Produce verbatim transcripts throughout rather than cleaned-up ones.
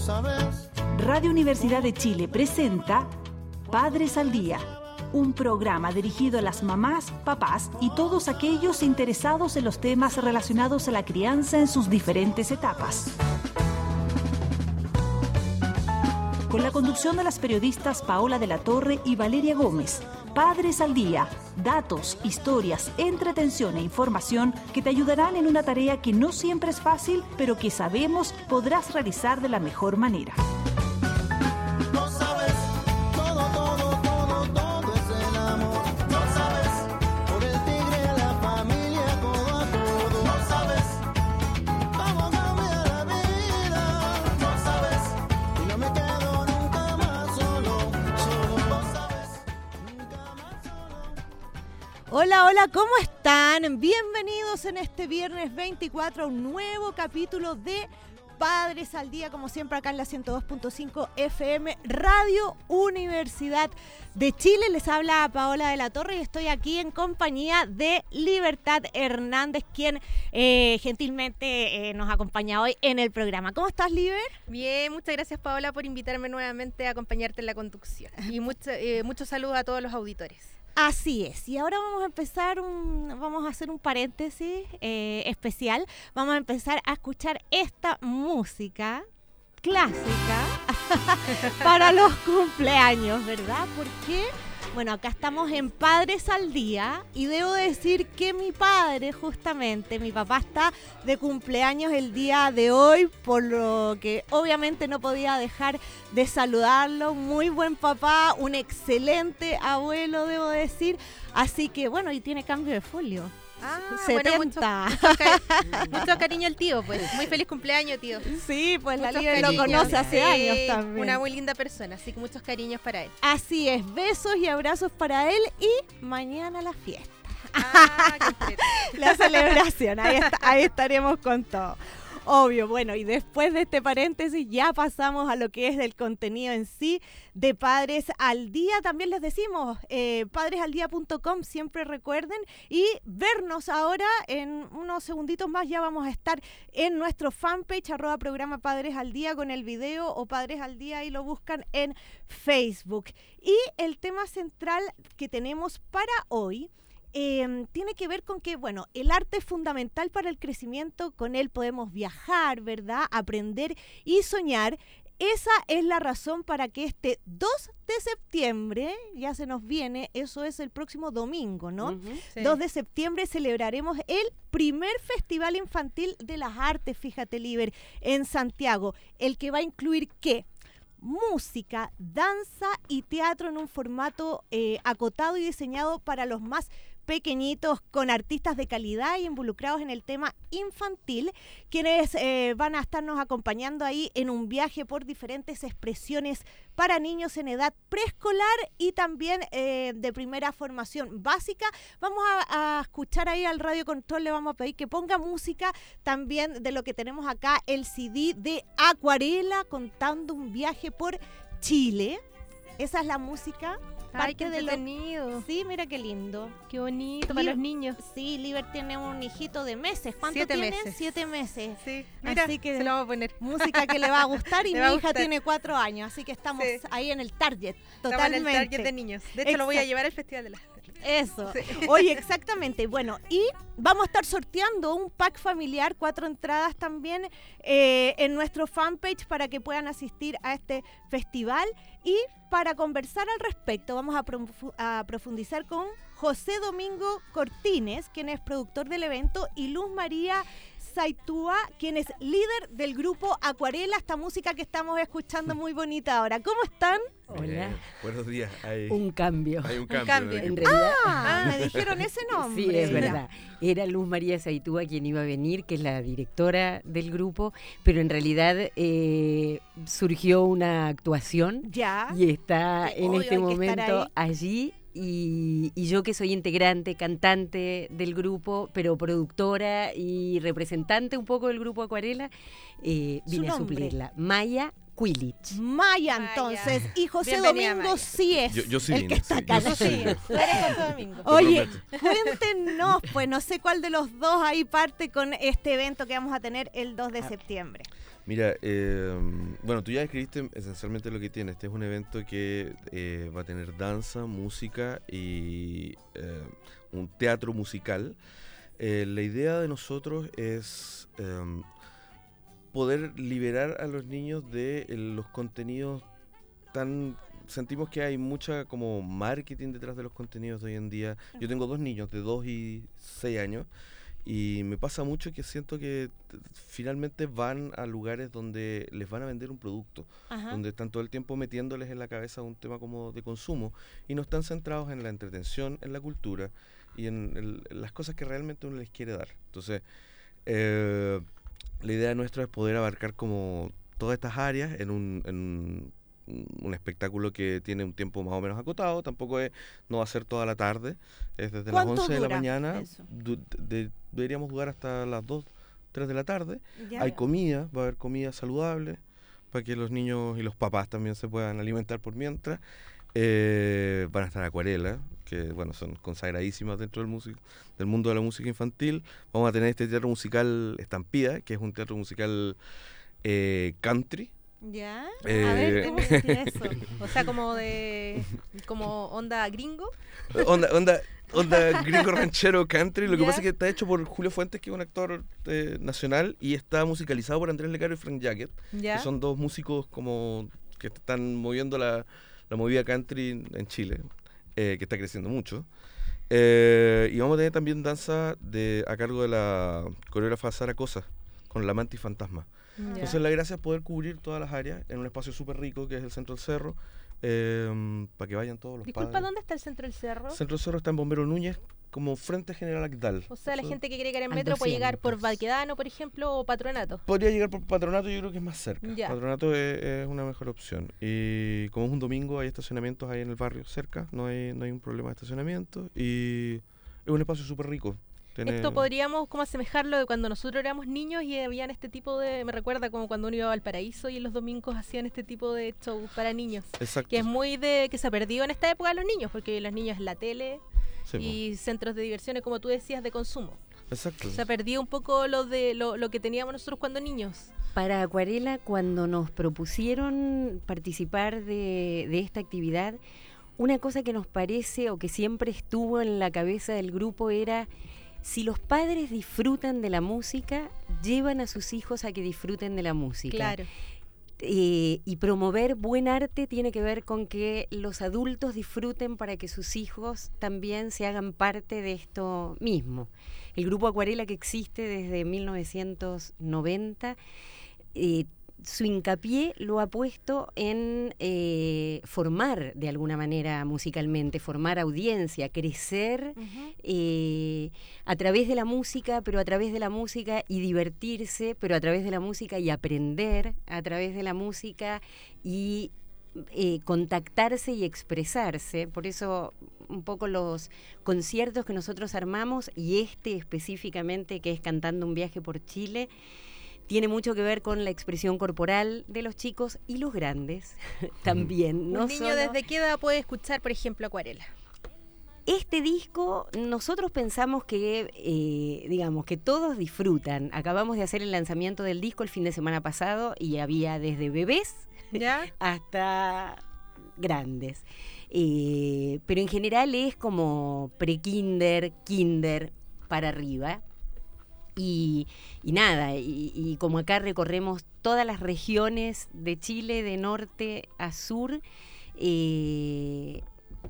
sabes. Radio Universidad de Chile presenta Padres al Día, un programa dirigido a las mamás, papás y todos aquellos interesados en los temas relacionados a la crianza en sus diferentes etapas. Con la conducción de las periodistas Paola de la Torre y Valeria Gómez. Padres al Día, datos, historias, entretención e información que te ayudarán en una tarea que no siempre es fácil, pero que sabemos podrás realizar de la mejor manera. No sabes, todo, todo, todo, todo es el amor. No sabes, por el tigre, la familia, codo a codo. No sabes, cómo cambia la vida. No sabes, y no me quedo nunca más solo, solo. No sabes, nunca más solo. Hola, hola, ¿cómo están? Bienvenidos en este viernes veinticuatro a un nuevo capítulo de Padres al Día, como siempre acá en la ciento dos punto cinco F M, Radio Universidad de Chile. Les habla Paola de la Torre y estoy aquí en compañía de Libertad Hernández, quien eh, gentilmente eh, nos acompaña hoy en el programa. ¿Cómo estás, Liber? Bien, muchas gracias, Paola, por invitarme nuevamente a acompañarte en la conducción. Y mucho, eh, muchos saludos a todos los auditores. Así es, y ahora vamos a empezar, un, vamos a hacer un paréntesis eh, especial. Vamos a empezar a escuchar esta música clásica para los cumpleaños, ¿verdad? Porque, bueno, acá estamos en Padres al Día y debo decir que mi padre, justamente, mi papá está de cumpleaños el día de hoy, por lo que obviamente no podía dejar de saludarlo. Muy buen papá, un excelente abuelo, debo decir. Así que, bueno, y tiene cambio de folio. Ah, setenta. Bueno, mucho, mucho, cari- mucho cariño al tío, pues. Muy feliz cumpleaños, tío. Sí, pues la Muchos Libre lo cariños. conoce hace Sí, años también. Una muy linda persona, así que muchos cariños para él. Así es, besos y abrazos para él y mañana la fiesta. Ah, qué entrete. La celebración, ahí, está- ahí estaremos con todo. Obvio, bueno, y después de este paréntesis ya pasamos a lo que es el contenido en sí de Padres al Día. También les decimos, eh, padres al día punto com, siempre recuerden, y vernos ahora en unos segunditos más. Ya vamos a estar en nuestro fanpage, arroba programa Padres al Día, con el video, o Padres al Día, y lo buscan en Facebook. Y el tema central que tenemos para hoy Eh, tiene que ver con que, bueno, el arte es fundamental para el crecimiento, con él podemos viajar, ¿verdad? Aprender y soñar. Esa es la razón para que este dos de septiembre, ya se nos viene, eso es el próximo domingo, ¿no? Uh-huh, sí. dos de septiembre celebraremos el primer Festival Infantil de las Artes, fíjate, Liber, en Santiago, el que va a incluir, ¿qué? Música, danza y teatro en un formato eh, acotado y diseñado para los más pequeñitos, con artistas de calidad y involucrados en el tema infantil, quienes eh, van a estarnos acompañando ahí en un viaje por diferentes expresiones para niños en edad preescolar y también eh, de primera formación básica. Vamos a, a escuchar ahí al Radio Control, le vamos a pedir que ponga música también de lo que tenemos acá, el C D de Acuarela, contando un viaje por Chile. Esa es la música. Ay, qué Parte de lo- entretenido. Sí, mira qué lindo. Qué bonito para Liber- los niños. Sí, Liber tiene un hijito de meses. ¿Cuánto Siete tiene? meses. Siete meses. Sí, mira, Así que se lo vamos a poner. música que le va a gustar y Le mi va a hija gustar. tiene cuatro años, así que estamos Sí. ahí en el target, Estamos totalmente. en el target de niños. De hecho, lo voy a Exacto. llevar al Festival de las... Eso. Sí. Oye, exactamente. Bueno, y vamos a estar sorteando un pack familiar, cuatro entradas también eh, en nuestro fanpage para que puedan asistir a este festival. Y para conversar al respecto, vamos a, profu- a profundizar con José Domingo Cortines, quien es productor del evento, y Luz María Saitúa, quien es líder del grupo Acuarela, esta música que estamos escuchando muy bonita ahora. ¿Cómo están? Hola. Eh, buenos días. Hay Un cambio. hay un cambio. cambio. ¿verdad? En realidad, Ah, me dijeron ese nombre. sí, es verdad. Era Luz María Saitúa quien iba a venir, que es la directora del grupo, pero en realidad eh, surgió una actuación Ya. y está Sí, en obvio, este hay que estar momento ahí. allí. Y, y yo que soy integrante, cantante del grupo, pero productora y representante un poco del grupo Acuarela, eh, Su vine a nombre. suplirla. Maya Quilich. Maya, Maya. entonces, y José Bienvenida, Domingo Maya. sí es Yo, yo sí el vine, que está sí, acá. yo sí Sí. vine. Tú eres José Domingo. Oye, prometo. cuéntenos, pues no sé cuál de los dos ahí parte con este evento que vamos a tener el dos de septiembre. Mira, eh, bueno, tú ya describiste esencialmente lo que tiene. Este es un evento que eh, va a tener danza, música y eh, un teatro musical. Eh, la idea de nosotros es eh, poder liberar a los niños de eh, los contenidos tan... Sentimos que hay mucha como marketing detrás de los contenidos de hoy en día. Yo tengo dos niños de dos y seis años y me pasa mucho que siento que t- finalmente van a lugares donde les van a vender un producto, Ajá. donde están todo el tiempo metiéndoles en la cabeza un tema como de consumo y no están centrados en la entretención, en la cultura y en, el- en las cosas que realmente uno les quiere dar. Entonces, eh, la idea nuestra es poder abarcar como todas estas áreas en un, en un un espectáculo que tiene un tiempo más o menos acotado, tampoco es, no va a ser toda la tarde, es desde las ¿Cuánto once de la dura mañana, eso? du- de- deberíamos durar hasta las dos, tres de la tarde. Ya. Hay comida, va a haber comida saludable para que los niños y los papás también se puedan alimentar por mientras. Eh, van a estar acuarelas, que bueno, son consagradísimas dentro del, músico, del mundo de la música infantil. Vamos a tener este teatro musical Estampida, que es un teatro musical eh, country. ¿Ya? Eh, A ver, ¿cómo sería eso? O sea, como de como onda gringo. Onda, onda, onda gringo ranchero country. Lo que Ya. pasa es que está hecho por Julio Fuentes, que es un actor eh, nacional, y está musicalizado por Andrés Lecaro y Frank Jacket, Ya. que son dos músicos como que están moviendo la, la movida country en Chile, eh, que está creciendo mucho. Eh, y vamos a tener también danza de a cargo de la coreógrafa Sara Cosa, con La Mantis Fantasma. Ya. Entonces la gracia es poder cubrir todas las áreas en un espacio súper rico que es el Centro del Cerro, eh, para que vayan todos los Disculpa, padres. ¿dónde está el centro del cerro? El Centro del Cerro está en Bombero Núñez, como frente General Agdal. O sea, la Eso gente que quiere llegar en Al metro puede llegar por doscientos. Baquedano, por ejemplo, o Patronato. podría llegar por Patronato, yo creo que es más cerca. Ya. Patronato es, es una mejor opción. Y como es un domingo, hay estacionamientos ahí en el barrio cerca, no hay, no hay un problema de estacionamiento. Y es un espacio súper rico. Tiene- Esto podríamos como asemejarlo de cuando nosotros éramos niños y habían este tipo de... Me recuerda como cuando uno iba a Valparaíso y en los domingos hacían este tipo de show para niños. Exacto. Que es muy de... que se ha perdido en esta época los niños, porque los niños en la tele Sí, po. y centros de diversiones, como tú decías, de consumo. Exacto. Se ha perdido un poco lo de lo, lo que teníamos nosotros cuando niños. Para Acuarela, cuando nos propusieron participar de, de esta actividad, una cosa que nos parece o que siempre estuvo en la cabeza del grupo era, si los padres disfrutan de la música, llevan a sus hijos a que disfruten de la música. Claro. Eh, y promover buen arte tiene que ver con que los adultos disfruten para que sus hijos también se hagan parte de esto mismo. El grupo Acuarela, que existe desde mil novecientos noventa, eh, su hincapié lo ha puesto en eh, formar de alguna manera musicalmente, formar audiencia, crecer eh, a través de la música, pero a través de la música y divertirse, pero a través de la música y aprender, a través de la música y eh, contactarse y expresarse. Por eso un poco los conciertos que nosotros armamos y este específicamente, que es Cantando un viaje por Chile, tiene mucho que ver con la expresión corporal de los chicos y los grandes también. No Un niño solo- desde qué edad puede escuchar, por ejemplo, Acuarela. Este disco, nosotros pensamos que, eh, digamos, que todos disfrutan. Acabamos de hacer el lanzamiento del disco el fin de semana pasado y había desde bebés ¿Ya? hasta grandes. Eh, pero en general es como pre-kinder, kinder para arriba. Y, y nada, y, y como acá recorremos todas las regiones de Chile, de norte a sur, eh,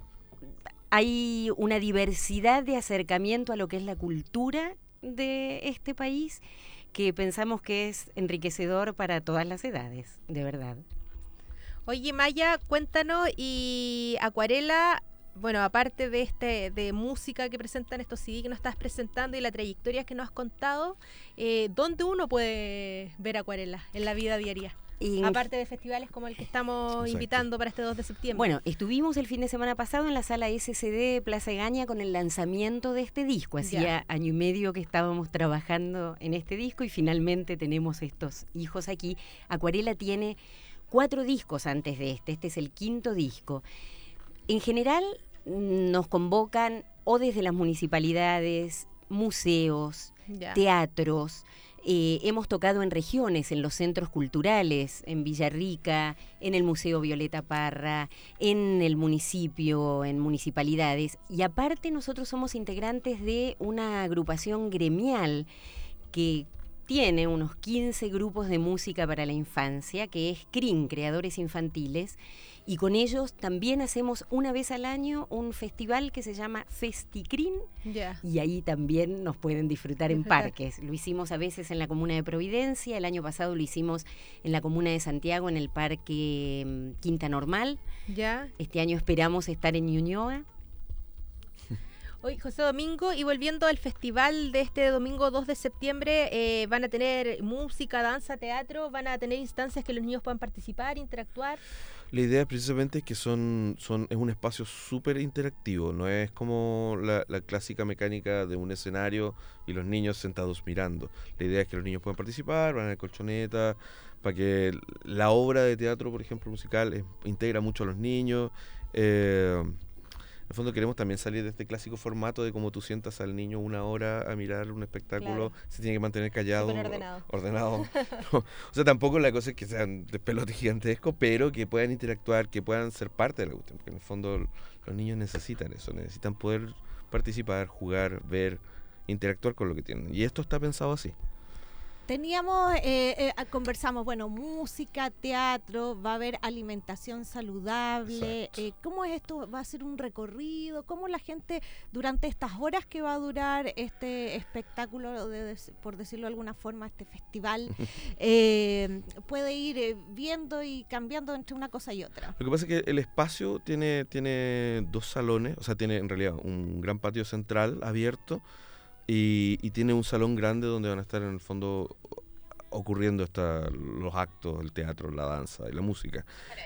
hay una diversidad de acercamiento a lo que es la cultura de este país que pensamos que es enriquecedor para todas las edades, de verdad. Oye, Maya, cuéntanos, y Acuarela, bueno, aparte de este de música que presentan estos C D que nos estás presentando y la trayectoria que nos has contado, eh, ¿dónde uno puede ver Acuarela en la vida diaria? En- Aparte de festivales como el que estamos Exacto. invitando para este dos de septiembre. Bueno, estuvimos el fin de semana pasado en la sala S C D de Plaza Egaña con el lanzamiento de este disco. Hacía Ya. año y medio que estábamos trabajando en este disco y finalmente tenemos estos hijos aquí. Acuarela tiene cuatro discos antes de este, este es el quinto disco. En general mm, nos convocan o desde las municipalidades, museos, Ya. teatros, Eh, hemos tocado en regiones, en los centros culturales, en Villarrica, en el Museo Violeta Parra, en el municipio, en municipalidades. Y aparte nosotros somos integrantes de una agrupación gremial que tiene unos quince grupos de música para la infancia, que es C R I N, Creadores Infantiles, y con ellos también hacemos una vez al año un festival que se llama FestiCrin, Ya. y ahí también nos pueden disfrutar en Disfrutar. parques. Lo hicimos a veces en la comuna de Providencia, el año pasado lo hicimos en la comuna de Santiago, en el parque mm, Quinta Normal. Ya. Este año esperamos estar en Ñuñoa. Hoy, José Domingo, y volviendo al festival de este domingo dos de septiembre, eh, van a tener música, danza, teatro, van a tener instancias que los niños puedan participar, interactuar. La idea precisamente es que son, son es un espacio súper interactivo, no es como la, la clásica mecánica de un escenario y los niños sentados mirando. La idea es que los niños puedan participar, van a la colchoneta, para que la obra de teatro, por ejemplo, musical, es- integra mucho a los niños. Eh, en el fondo queremos también salir de este clásico formato de cómo tú sientas al niño una hora a mirar un espectáculo, Claro. se tiene que mantener callado. Súper ordenado. ordenado. No, o sea, tampoco la cosa es que sean de pelote gigantesco, pero que puedan interactuar, que puedan ser parte de la cuestión, porque en el fondo l- los niños necesitan eso, necesitan poder participar, jugar, ver, interactuar con lo que tienen. Y esto está pensado así. Teníamos, eh, eh, ah, conversamos, bueno, música, teatro, va a haber alimentación saludable. Exacto. Eh, ¿Cómo es esto? ¿Va a ser un recorrido? ¿Cómo la gente durante estas horas que va a durar este espectáculo, de, des- por decirlo de alguna forma, este festival, eh, puede ir eh, viendo y cambiando entre una cosa y otra? Lo que pasa es que el espacio tiene, tiene dos salones, o sea, tiene en realidad un gran patio central abierto y, y tiene un salón grande donde van a estar en el fondo ocurriendo esta, los actos, el teatro, la danza y la música.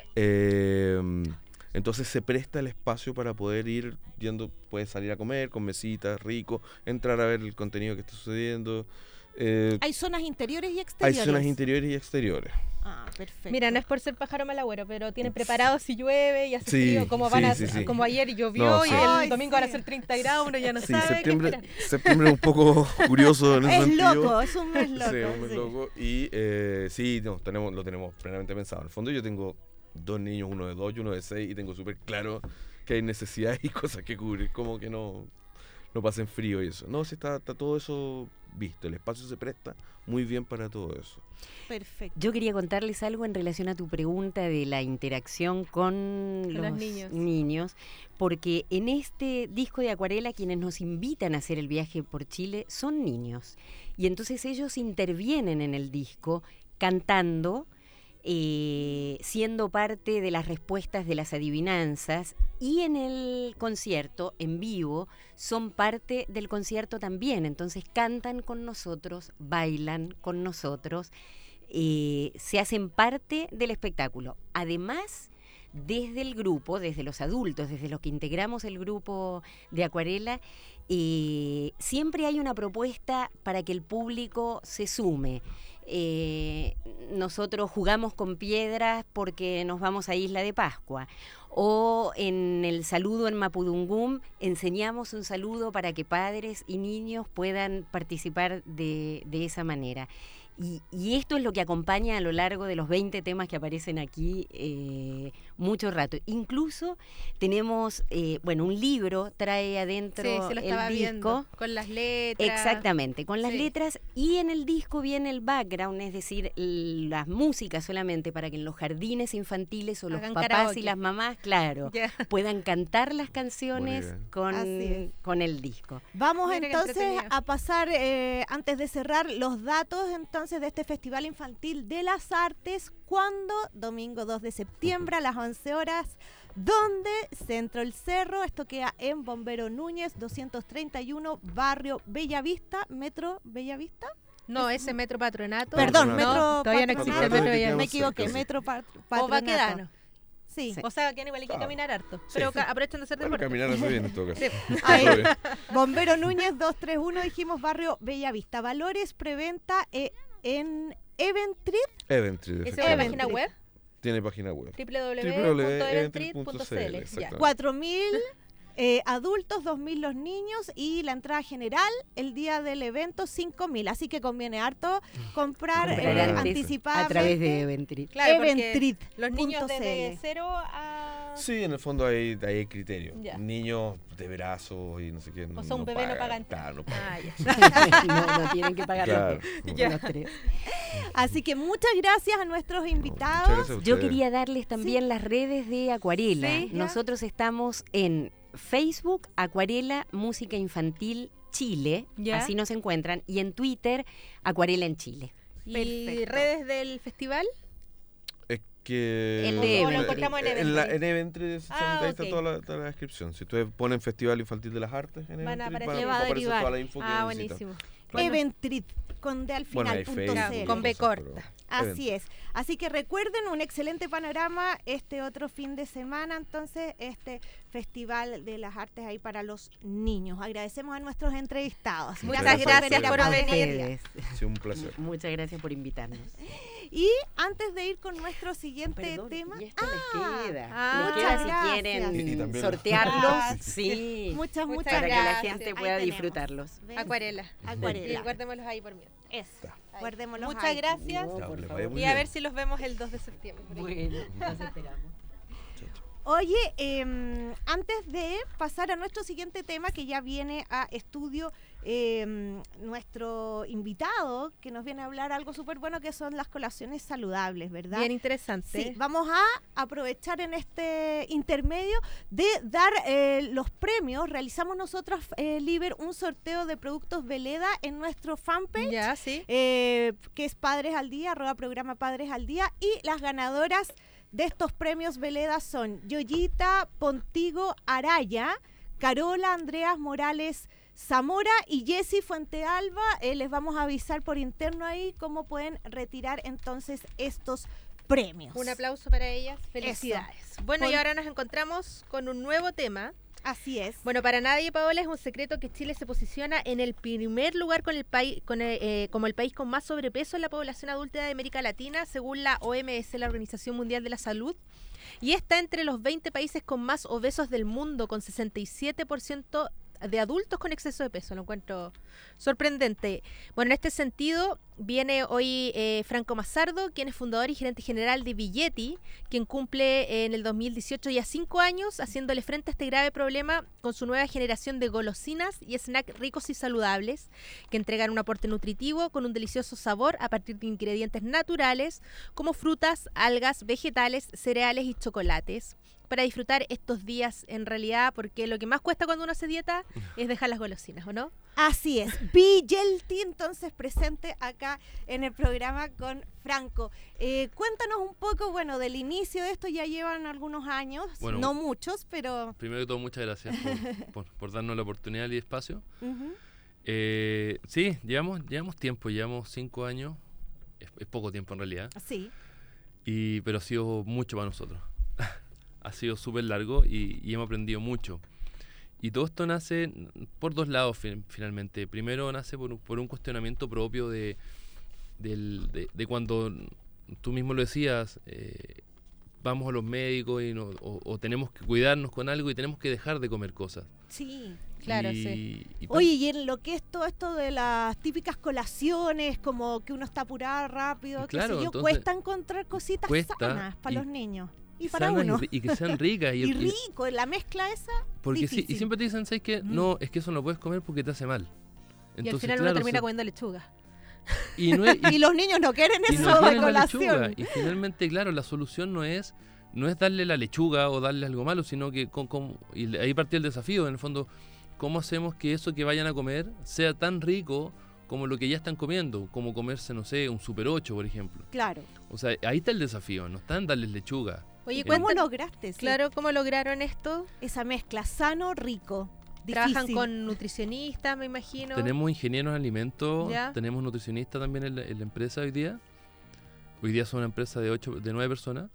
Eh, entonces se presta el espacio para poder ir yendo, puedes salir a comer con mesitas, rico, entrar a ver el contenido que está sucediendo. Eh, ¿Hay zonas interiores y hay exteriores? zonas interiores y exteriores. Ah, perfecto. Mira, no es por ser pájaro malagüero, pero tienen preparado si llueve y hace Sí, frío, como van sí, a, sí, sí. como ayer llovió No, y sí. el Ay, domingo van a sí. ser treinta grados, uno ya no Sí, sabe qué septiembre, esperar. septiembre es un poco curioso en ese Es sentido. loco, es un mes loco. Sí, un mes sí. loco. Y eh, sí, no, tenemos, lo tenemos plenamente pensado. En el fondo yo tengo dos niños, uno de dos y uno de seis, y tengo súper claro que hay necesidades y cosas que cubrir, como que no, no pasen frío y eso. No, sí está, está todo eso visto, el espacio se presta muy bien para todo eso. Perfecto. Yo quería contarles algo en relación a tu pregunta de la interacción con Con los, los niños. niños, porque en este disco de Acuarela quienes nos invitan a hacer el viaje por Chile son niños. Y entonces ellos intervienen en el disco cantando, eh, siendo parte de las respuestas de las adivinanzas, y en el concierto, en vivo, son parte del concierto también. Entonces cantan con nosotros, bailan con nosotros, eh, se hacen parte del espectáculo. Además, desde el grupo, desde los adultos, desde los que integramos el grupo de Acuarela, eh, siempre hay una propuesta para que el público se sume. Eh, nosotros jugamos con piedras porque nos vamos a Isla de Pascua, o en el saludo en Mapudungún enseñamos un saludo para que padres y niños puedan participar de, de esa manera. Y, y esto es lo que acompaña a lo largo de los veinte temas que aparecen aquí eh, mucho rato. Incluso tenemos, eh, bueno, un libro trae adentro Sí, se lo estaba el viendo, disco. con las letras. Exactamente, con las Sí. letras, y en el disco viene el background, es decir, l- las músicas solamente para que en los jardines infantiles o los Hagan papás karaoke. y las mamás, claro, Ya. puedan cantar las canciones Buena idea. con, Así es. con el disco. Vamos Mira qué entonces entretenido. a pasar, eh, antes de cerrar, los datos entonces de este Festival Infantil de las Artes, cuando domingo dos de septiembre a las once horas, donde Centro El Cerro, esto queda en Bombero Núñez, doscientos treinta y uno, barrio Bellavista, Metro Bellavista. No, ese Metro Patronato. Perdón, no, Metro todavía no existe el Patronato. Metro que Bellavista. quedamos Me equivoqué, cerca, sí. Metro Pat- O Patronato. Baquedano. Sí. Sí. O sea, que igual hay que Ah. caminar harto. Sí. Pero ca- aprovechan de hacer Bueno, deporte. caminar hace bien en todo caso. Sí. Ahí. Todo bien. Bombero Núñez doscientos treinta y uno, dijimos barrio Bellavista. Valores preventa eh, en Eventrit. Eventry, ¿Esa es la efectivamente. página web? Tiene página web. w w w w w w punto punto eventrit eventrit punto punto c c l, l. Ya. exactamente. cuatro mil Eh, adultos, dos mil los niños y la entrada general el día del evento, cinco mil. Así que conviene harto comprar Comprar eh, antes anticipadamente. a través de Eventrit. Claro, porque Eventrit los niños punto desde c l. cero a... Sí, en el fondo hay, hay criterio. Ya. Niños de brazo y no sé qué. O sea, un bebé no paga entrada. Claro, no paga. Ah, ya. no, no tienen que pagar Claro, los, dos, no. Ya. los tres. Así que muchas gracias a nuestros No, invitados. muchas gracias a Yo ustedes. quería darles también las redes de Acuarela. Sí, ya. Nosotros estamos en Facebook, Acuarela Música Infantil Chile, Ya. así nos encuentran, y en Twitter, Acuarela en Chile. ¿Y Perfecto. redes del festival? Es que... El ¿O de lo Eventrit. encontramos en En, la, Eventrit? en Eventrit, exactamente, ahí está ok. toda la, toda la descripción. Si ustedes ponen Festival Infantil de las Artes en Van a Eventrit, aparecer. Le va a aparecer derivar. toda la info que Ah, necesitan. buenísimo. Bueno, Eventrit con de al Bueno, final hay punto Facebook, c l. Con B cosas, corta. pero- Así es. Así que recuerden un excelente panorama este otro fin de semana, entonces, este Festival de las Artes ahí para los niños. Agradecemos a nuestros entrevistados. Muchas gracias gracias a por ustedes. venir. Ustedes. Ha sido un placer. Muchas gracias por invitarnos. Y antes de ir con nuestro siguiente Perdón, tema, y esto ah, les queda. ah, les queda muchas si gracias. quieren Y- y también- sortearlos. Ah, sí, muchas, Muchas muchas para que la gracias. gente Ahí pueda tenemos. disfrutarlos. ¿Ven? Acuarela. Acuarela. Y guardémoslos ahí por mí. Eso. Está. Guardémoslos Muchas ahí. gracias. No, Ya, por les favor. vaya muy Y a bien. ver si los vemos el dos de septiembre. por ahí. Bueno, nos esperamos. Oye, eh, antes de pasar a nuestro siguiente tema, que ya viene a estudio eh, nuestro invitado, que nos viene a hablar algo súper bueno, que son las colaciones saludables, ¿verdad? Bien interesante. Sí, vamos a aprovechar en este intermedio de dar eh, los premios. Realizamos nosotros, eh, Liber, un sorteo de productos Veleda en nuestro fanpage. Ya, sí. Eh, que es Padres al Día, arroba programa Padres al Día, y las ganadoras de estos premios Veleda son Yoyita Pontigo Araya, Carola Andreas Morales Zamora y Jessy Fuentealba. Eh, les vamos a avisar por interno ahí cómo pueden retirar entonces estos premios. Un aplauso para ellas. Felicidades. Bueno, y Con- ahora nos encontramos con un nuevo tema. Así es. Bueno, para nadie, Paola, es un secreto que Chile se posiciona en el primer lugar con el país, con el, eh, como el país con más sobrepeso en la población adulta de América Latina, según la O M S, la Organización Mundial de la Salud, y está entre los veinte países con más obesos del mundo, con sesenta y siete por ciento de adultos con exceso de peso. Lo encuentro sorprendente. Bueno, en este sentido, viene hoy eh, Franco Mazzardo, quien es fundador y gerente general de Billetti, quien cumple eh, en el dos mil dieciocho ya cinco años haciéndole frente a este grave problema con su nueva generación de golosinas y snacks ricos y saludables que entregan un aporte nutritivo con un delicioso sabor a partir de ingredientes naturales como frutas, algas, vegetales, cereales y chocolates, para disfrutar estos días en realidad, porque lo que más cuesta cuando uno hace dieta es dejar las golosinas, ¿o no? Así es, Billetti entonces presente acá en el programa con Franco. Eh, cuéntanos un poco, bueno, del inicio de esto, ya llevan algunos años, Bueno, no muchos, pero... Primero que todo, muchas gracias por, por- por darnos la oportunidad y espacio. Ujú. Eh, sí, llevamos, llevamos tiempo, llevamos cinco años, es, es poco tiempo en realidad, Sí, y, pero ha sido mucho para nosotros. Ha sido súper largo y, y hemos aprendido mucho. Y todo esto nace por dos lados fin- finalmente. Primero nace por, un- por un cuestionamiento propio de, del- de, de cuando tú mismo lo decías, eh, vamos a los médicos y no- o, o tenemos que cuidarnos con algo y tenemos que dejar de comer cosas. sí. Claro, y, sí. y pa- Oye, y en lo que es todo esto de las típicas colaciones, como que uno está apurado rápido, Y qué claro, sé yo, entonces, cuesta encontrar cositas cuesta sanas para y- los niños y para sanas y uno. ri- Y, que sean ricas. Y, Y el- y- rico, la mezcla esa, porque sí, y difícil. siempre te dicen, ¿sabes qué? Mm. No, es que eso no puedes comer porque te hace mal. Y al final uno claro, termina se- comiendo lechuga. y no es- y- Y los niños no quieren y eso no de quieren la lechuga. colación. Y finalmente, claro, la solución no es no es darle la lechuga o darle algo malo, sino que con, con- y le- ahí partía el desafío, en el fondo, ¿cómo hacemos que eso que vayan a comer sea tan rico como lo que ya están comiendo? Como comerse, no sé, un Super ocho, por ejemplo. Claro. O sea, ahí está el desafío, no está en darles lechuga. Oye, Eh, ¿Cómo cuéntanos, lograste sí, claro, ¿cómo lograron esto? esa mezcla sano, rico? Trabajan Difícil. con nutricionistas, me imagino. Tenemos ingenieros en alimentos, Ya. tenemos nutricionistas también en la, en la empresa hoy día. Hoy día son una empresa de ocho, de nueve personas.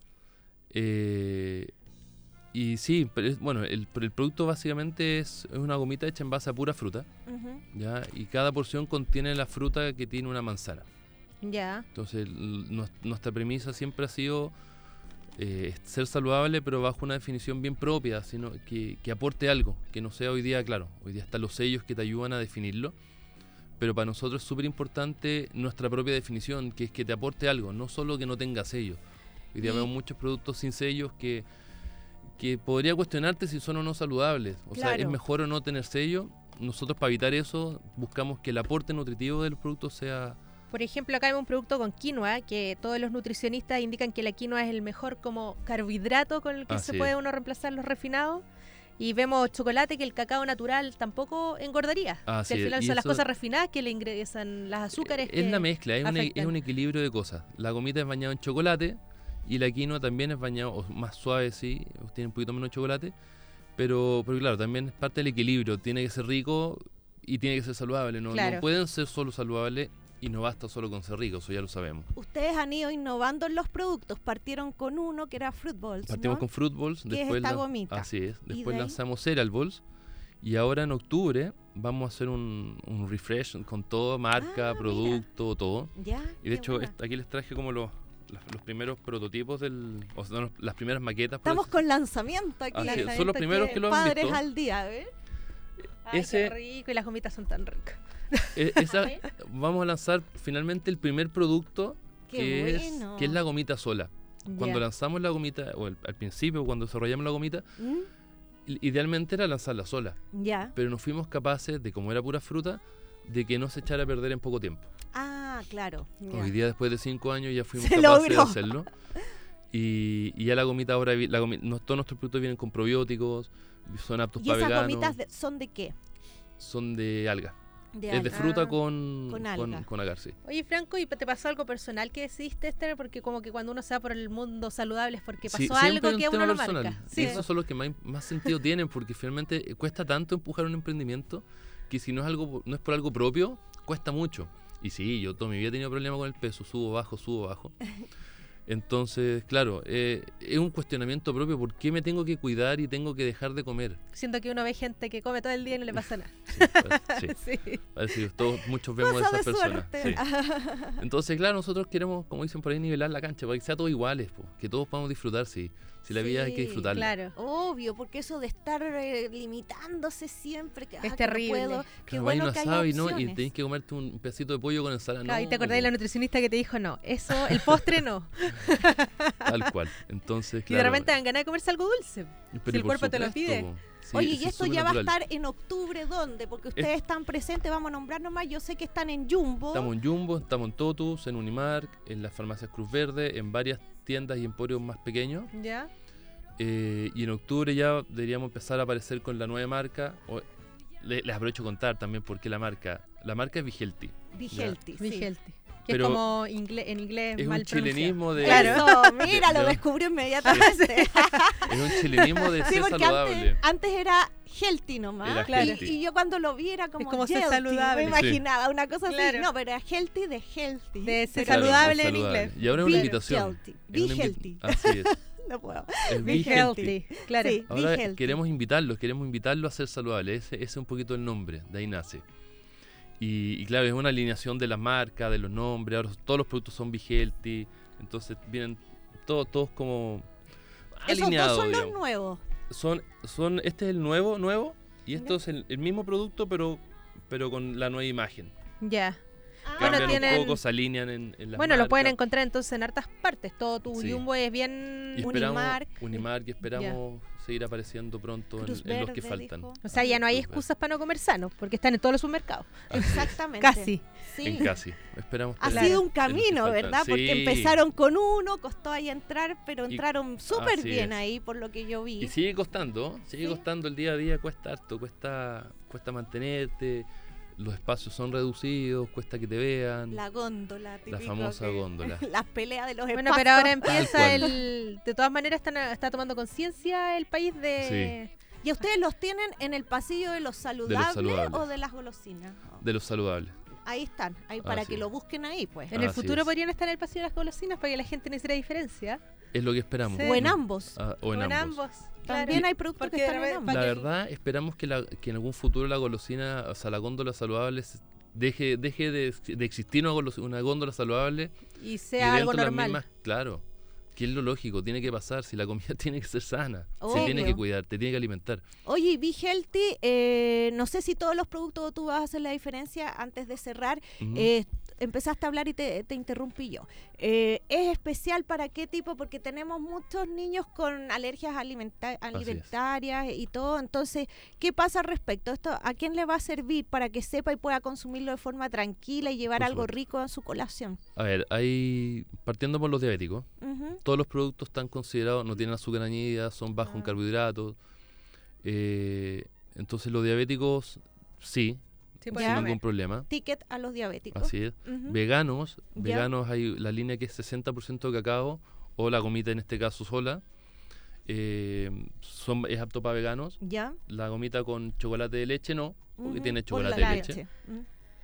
Eh, y sí, pero es- bueno, el, pero el producto básicamente es, es una gomita hecha en base a pura fruta, Ujú. ¿ya? Y cada porción contiene la fruta que tiene una manzana. Ya. Entonces, l- nues- nuestra premisa siempre ha sido eh, ser saludable, pero bajo una definición bien propia, sino que, que aporte algo, que no sea hoy día, claro, hoy día están los sellos que te ayudan a definirlo, pero para nosotros es súper importante nuestra propia definición, que es que te aporte algo, no solo que no tenga sello. Hoy día Y- veo muchos productos sin sellos que, que podría cuestionarte si son o no saludables. O sea, Claro. es mejor o no tener sello. Nosotros, para evitar eso, buscamos que el aporte nutritivo del producto sea... Por ejemplo, acá vemos un producto con quinoa, que todos los nutricionistas indican que la quinoa es el mejor como carbohidrato con el que Así se puede es. uno reemplazar los refinados. Y vemos chocolate, que el cacao natural tampoco engordaría. Así Si al es, final y son las eso- cosas refinadas que le ingresan las azúcares. Es que la mezcla, es un, e- es afectan. un equilibrio de cosas. La gomita es bañada en chocolate y la quinoa también es bañada, o más suave, sí, o tiene un poquito menos de chocolate. Pero, pero claro, también es parte del equilibrio. Tiene que ser rico y tiene que ser saludable. No, Claro. no pueden ser solo saludables y no basta solo con ser ricos, eso ya lo sabemos. Ustedes han ido innovando en los productos. Partieron con uno que era Fruit Balls, Partimos ¿no? con Fruit Balls, ¿Qué es después esta lan- gomita? así es, ¿Y después de ahí? lanzamos Cereal Balls y ahora en octubre vamos a hacer un, un refresh con todo, marca, Ah, producto, todo. Ya. Y de qué hecho buena. est- aquí les traje como los, los, los primeros prototipos del, o sea, no, las primeras maquetas. por Estamos así- con lanzamiento aquí. Así es, lanzamiento son los primeros que lo han Padres visto. al día, ¿ves? Ay, ese- qué rico, y las gomitas son tan ricas. E- esa- vamos a lanzar finalmente el primer producto Qué que es, bueno. que es la gomita sola. Cuando Ya. lanzamos la gomita, o el- al principio cuando desarrollamos la gomita, ¿Mm? i- idealmente era lanzarla sola. Ya. Pero no fuimos capaces de, como era pura fruta, de que no se echara a perder en poco tiempo. Ah, claro. ya. Hoy día, después de cinco años, ya fuimos Se capaces logró. de hacerlo. Y, y ya la gomita ahora, vi- la gomi- no- todos nuestros productos vienen con probióticos, son aptos ¿Y para esas veganos, gomitas de- son de qué? son de alga. De Es de alga. fruta Ah, con, con con, alga. con agar, sí. Oye, Franco, ¿y te pasó algo personal que decidiste, Esther? Porque como que cuando uno se va por el mundo saludable es porque pasó Sí, siempre algo es un que a uno tema lo personal. marca. Y esos son los que más, más sentido tienen, porque finalmente eh, cuesta tanto empujar un emprendimiento que si no es algo no es por algo propio, cuesta mucho. Y sí, yo toda mi vida he tenido problemas con el peso, subo, bajo, subo, bajo. Entonces, claro, eh, es un cuestionamiento propio, ¿por qué me tengo que cuidar y tengo que dejar de comer? Siento que uno ve gente que come todo el día y no le pasa nada. Sí, parece, sí, Sí. parece que todos, muchos vemos a Cosa de esas personas. suerte. sí. Entonces, claro, nosotros queremos, como dicen por ahí, nivelar la cancha, para que sea todo iguales, po, que todos podamos disfrutar, sí. Si la vida hay que Sí, disfrutarla. Claro. Obvio, porque eso de estar eh, limitándose siempre, que, ah, Es que terrible. no puedo, qué Claro, bueno hay que un hay asado y, no, y opciones. tenés que comerte un pedacito de pollo con ensalada. Claro, no, y te acordás de la po, nutricionista que te dijo, no, eso, el postre no. tal cual. Entonces, Y claro. de repente dan ganas de comerse algo dulce. pero si el por cuerpo te lo supuesto, pide. po. Sí, Oye, sí, y es esto súper ya va a natural. estar en octubre, ¿dónde? Porque ustedes están presentes, vamos a nombrar nomás, yo sé que están en Jumbo. Estamos en Jumbo, estamos en Totus, en Unimark, en las farmacias Cruz Verde, en varias tiendas y emporios más pequeños. ¿Ya? Eh, y en octubre ya deberíamos empezar a aparecer con la nueva marca. O- le- les aprovecho contar también por qué la marca. La marca es Vigelti. Be Ya. Healthy, Be sí. healthy. Que Pero es como ingle- en inglés Es mal un chilenismo de. Claro. Eso, mira, de- lo de- descubrió inmediatamente. Es un chilenismo de Sí, ser porque saludable. antes, antes era healthy nomás. Era Claro. y, healthy. y yo cuando lo vi era como, como ser healthy, saludable. me Sí. imaginaba una cosa Claro. así. No, pero era healthy de healthy. De ser Pero- saludable en saludable. inglés. Y ahora es Be una invitación. healthy. Es Be una invi- healthy. Así es. No puedo. Es Be Be Healthy. Healthy. Claro. Sí. Ahora Be healthy. queremos invitarlos, queremos invitarlos a ser saludables. Ese, ese es un poquito el nombre, de ahí nace. Y, y claro, es una alineación de las marcas, de los nombres. Ahora todos los productos son Be Healthy. Entonces vienen todos, todos como Esos alineados. dos son los digamos. nuevos. Son, son, este es el nuevo, nuevo. Y esto Ya. es el, el mismo producto, pero, pero con la nueva imagen. Ya. Ah, Cambian tienen- un poco, se alinean en, en las Bueno, lo pueden marcas. encontrar entonces en hartas partes. Todo tu Sí. Jumbo es bien... Y esperamos, Unimark. Unimark, y esperamos seguir apareciendo pronto en, Cruz en los que Verde, faltan. dijo. O sea, ya no hay Cruz Verde. excusas para no comer sano, porque están en todos los supermercados. Exactamente. Casi. Sí. En casi. Esperamos Ha tener sido un en los que camino, faltan. ¿verdad? Porque Sí. empezaron con uno, costó ahí entrar, pero Y- entraron súper así bien es. ahí, por lo que yo vi. Y sigue costando, sigue Sí. costando el día a día, cuesta harto, cuesta, cuesta mantenerte, los espacios son reducidos, cuesta que te vean. La góndola, típico famosa que- góndola. Las peleas de los Bueno, espacios. pero ahora Tal empieza cual. el... De todas maneras están, está tomando conciencia el país de... ¿Y ustedes los tienen en el pasillo de los saludables, saludables. o de las golosinas? De los saludables. Ahí están, ahí para Así que es. lo busquen ahí, pues. En el Así futuro es. podrían estar en el pasillo de las golosinas para que la gente no hiciera diferencia. Es lo que esperamos. Sí. O en ambos. Ah, o en ambos. También claro. hay productos Porque que están de en repente- ambos. La que- verdad, esperamos que, la, que en algún futuro la golosina, o sea, la góndola saludable se- deje, deje de, de existir una, golos- una góndola saludable Y y sea algo dentro de las normal. mismas, claro, que es lo lógico, tiene que pasar, si la comida tiene que ser sana, Obvio. se tiene que cuidar, te tiene que alimentar. Oye, y Be Healthy, eh, no sé si todos los productos tú vas a hacer la diferencia antes de cerrar. Ujú. eh, empezaste a hablar y te, te interrumpí yo. Eh, ¿Es especial para qué tipo? Porque tenemos muchos niños con alergias alimenta- alimentarias y todo. Entonces, ¿qué pasa al respecto? ¿Esto a quién le va a servir para que sepa y pueda consumirlo de forma tranquila y llevar Por algo supuesto. rico en su colación? A ver, hay, partiendo por los diabéticos, Ujú. todos los productos están considerados, no tienen azúcar añadida, son bajos en Ah. carbohidratos. eh, entonces los diabéticos, sí, Sí, sin pueden Ya. comer. ningún problema. Ticket a los diabéticos. Así es. Ujú. Veganos, Ya. veganos hay la línea que es sesenta por ciento cacao, o la gomita en este caso sola. eh, son, es apto para veganos. ¿Ya? La gomita con chocolate de leche no, porque Ujú. tiene Por la chocolate de leche. Mm.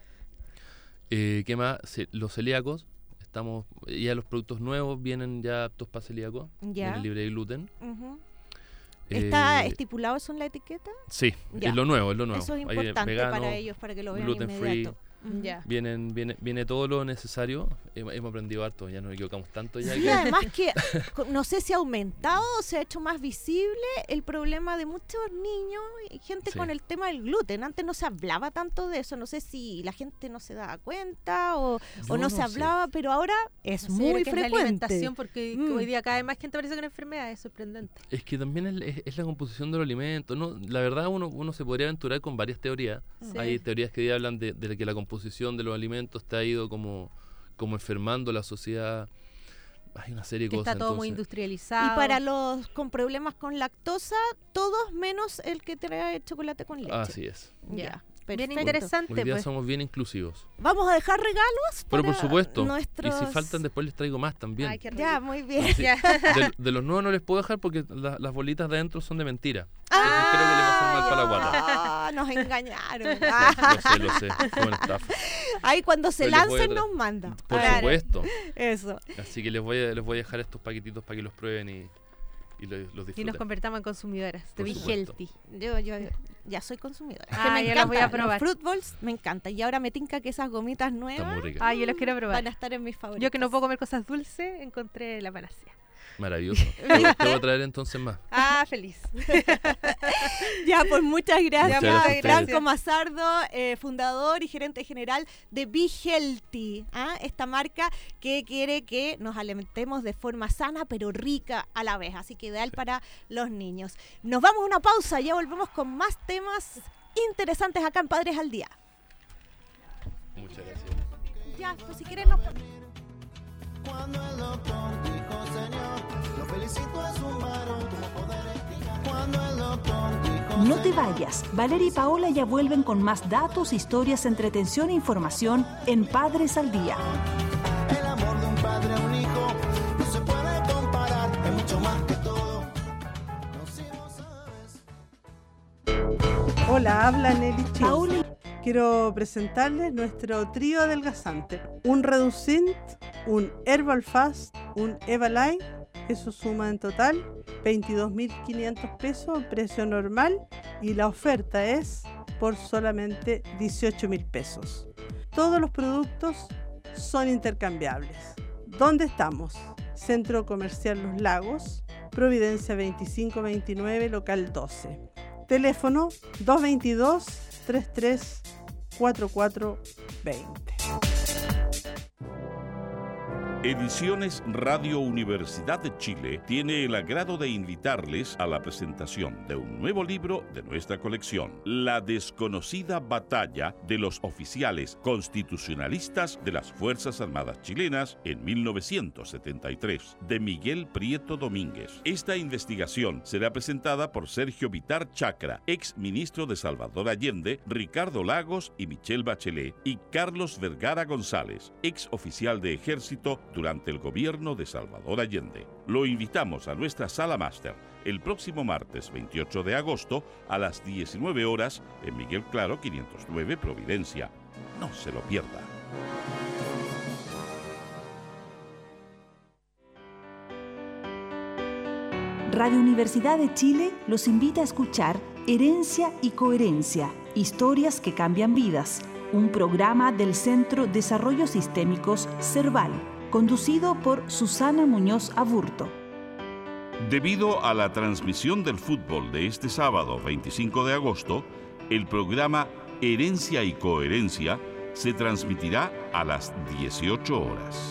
Eh, ¿Qué más? Ce- los celíacos, estamos, ya los productos nuevos vienen ya aptos para celíacos, Ya. vienen libre de gluten. Ujú. ¿Está Eh, estipulado eso en la etiqueta? Sí, Ya. es lo nuevo, es lo nuevo. Eso es Hay importante vegano, para ellos, para que lo vean gluten free. inmediato. Ujú. Ya. Vienen, viene, viene todo lo necesario. Hem- Hemos aprendido harto, ya nos equivocamos tanto ya Sí, que además que co- no sé si ha aumentado o se ha hecho más visible el problema de muchos niños y gente Sí. con el tema del gluten. Antes no se hablaba tanto de eso, no sé si la gente no se daba cuenta o, o Yo no, no se sé. hablaba, pero ahora es No sé, yo creo muy que es la frecuente. alimentación, porque Mm. hoy día cada vez más gente aparece con enfermedades, es sorprendente. es que también es, es- es la composición de los alimentos. ¿No? La verdad, uno, uno se podría aventurar con varias teorías. Sí. Hay teorías que hablan de, de que la composición de los alimentos te ha ido como, como enfermando la sociedad. Hay una serie de Que cosas. está todo muy entonces- industrializado. Y para los con problemas con lactosa, todos menos el que trae chocolate con leche. Así es. Ya, Bien perfecto. interesante, Hoy día pues. somos bien inclusivos. Vamos a dejar regalos Pero por para supuesto. nuestros... Y si faltan, después les traigo más también. Ay, qué rico. Ya, muy bien. Sí. Ya. De, de los nuevos no les puedo dejar porque la- las bolitas de adentro son de mentira. Ah, creo que le va a hacer mal para la guata. Ah, nos engañaron. Lo sé, lo sé. Fue una estafa. Ahí cuando se Pero les voy a lancen tra- nos mandan. Por Claro, supuesto. Eso. Así que les voy a, les voy a dejar estos paquetitos para que los prueben y, y lo- los Y nos disfruten. convertamos en consumidoras de Por Be supuesto. Healthy. Yo, yo ya soy consumidora. Es Ah, que me ya encanta. las voy a probar. Los Fruit Bowls me encanta. Y ahora me tinca que esas gomitas Está nuevas muy rica. Ah, yo los quiero van probar. a estar en mis favoritos. Yo que no puedo comer cosas dulces, encontré la panacea. Maravilloso. Te, voy- te voy a traer entonces más. Ah, feliz. Ya, pues muchas gracias, Muchas gracias a Franco ustedes. Mazardo, eh, fundador y gerente general de Be Healthy, ¿ah? Esta marca que quiere que nos alimentemos de forma sana pero rica a la vez, así que ideal para los niños. Nos vamos a una pausa, ya volvemos con más temas interesantes acá en Padres al Día. Muchas gracias. Ya, pues si quieres nos... Cuando el doctor dijo señor, lo felicito es un varón como poder explicar. Cuando el doctor dijo No te señor, vayas, Valeria y Paola ya vuelven con más datos, historias, entretención e información en Padres al Día. el amor de un padre a un hijo no se puede comparar, es mucho más que todo. No sé si lo sabes. Hola, habla Nelly Chins. Paola y Quiero presentarles nuestro trío adelgazante. Un Reducint, un Herbal Fast, un Evaline. Eso suma en total veintidós mil quinientos pesos, precio normal. Y la oferta es por solamente dieciocho mil pesos. Todos los productos son intercambiables. ¿Dónde estamos? Centro Comercial Los Lagos, Providencia veinticinco veintinueve, local doce. Teléfono dos dos dos, tres tres cuatro cuatro dos cero. Ediciones Radio Universidad de Chile tiene el agrado de invitarles a la presentación de un nuevo libro de nuestra colección, La desconocida batalla de los oficiales constitucionalistas de las Fuerzas Armadas Chilenas en mil novecientos setenta y tres, de Miguel Prieto Domínguez. Esta investigación será presentada por Sergio Vitar Chacra, ex ministro de Salvador Allende, Ricardo Lagos y Michelle Bachelet, y Carlos Vergara González, ex oficial de ejército durante el gobierno de Salvador Allende. Lo invitamos a nuestra sala máster el próximo martes veintiocho de agosto a las diecinueve horas en Miguel Claro quinientos nueve, Providencia. No se lo pierda. Radio Universidad de Chile los invita a escuchar Herencia y Coherencia, historias que cambian vidas, un programa del Centro Desarrollo Sistémicos CERVAL, conducido por Susana Muñoz Aburto. Debido a la transmisión del fútbol de este sábado veinticinco de agosto, el programa Herencia y Coherencia se transmitirá a las dieciocho horas.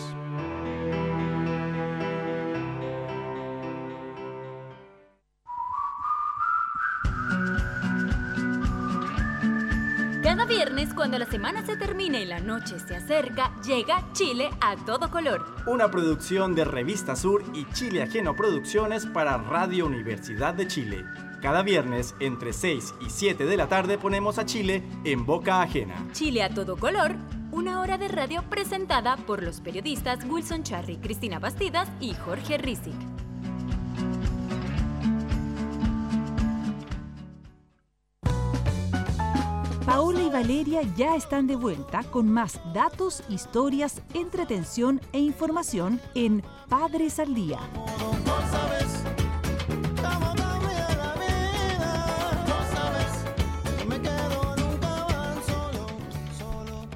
Cada viernes, cuando la semana se termina y la noche se acerca, llega Chile a todo color. Una producción de Revista Sur y Chile Ajeno Producciones para Radio Universidad de Chile. Cada viernes, entre seis y siete de la tarde, ponemos a Chile en boca ajena. Chile a todo color, una hora de radio presentada por los periodistas Wilson Charry, Cristina Bastidas y Jorge Rizik. Paola y Valeria ya están de vuelta con más datos, historias, entretención e información en Padres al Día. No sabes cómo cambia la vida. No sabes, me quedo nunca más solo, solo.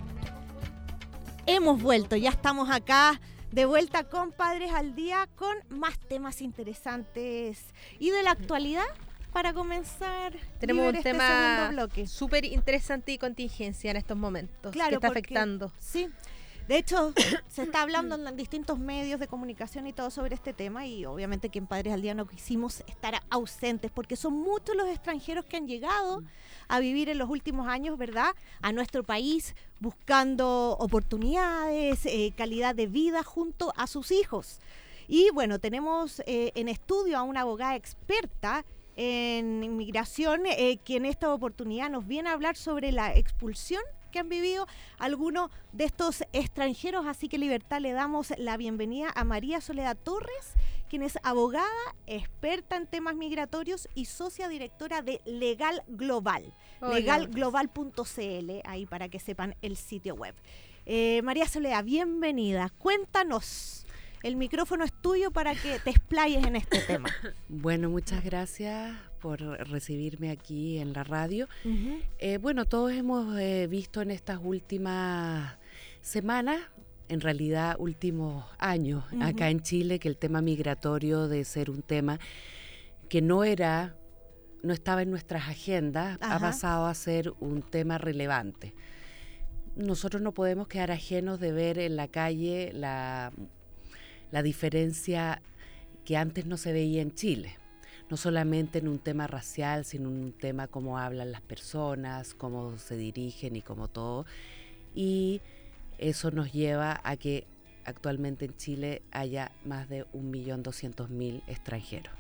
Hemos vuelto, ya estamos acá de vuelta con Padres al Día con más temas interesantes y de la actualidad. Para comenzar, tenemos un este tema bloque. súper interesante y contingencia en estos momentos, Claro, que está porque, afectando. Sí, de hecho se está hablando en distintos medios de comunicación y todo sobre este tema y obviamente que en Padres al Día no quisimos estar ausentes porque son muchos los extranjeros que han llegado a vivir en los últimos años, ¿verdad?, a nuestro país buscando oportunidades, eh, calidad de vida junto a sus hijos. Y bueno, tenemos eh, en estudio a una abogada experta en inmigración, eh, que en esta oportunidad nos viene a hablar sobre la expulsión que han vivido algunos de estos extranjeros. Así que, Libertad, le damos la bienvenida a María Soledad Torres, quien es abogada, experta en temas migratorios y socia directora de Legal Global, Hola. legal global punto c l, ahí para que sepan el sitio web. Eh, María Soledad, bienvenida. Cuéntanos. El micrófono es tuyo para que te explayes en este tema. Bueno, muchas gracias por recibirme aquí en la radio. Uh-huh. Eh, bueno, todos hemos eh, visto en estas últimas semanas, en realidad últimos años, uh-huh, acá en Chile, que el tema migratorio de ser un tema que no era, no estaba en nuestras agendas, Ajá. ha pasado a ser un tema relevante. Nosotros no podemos quedar ajenos de ver en la calle la... la diferencia que antes no se veía en Chile, no solamente en un tema racial, sino en un tema cómo hablan las personas, cómo se dirigen y cómo todo, y eso nos lleva a que actualmente en Chile haya más de un millón doscientos mil extranjeros.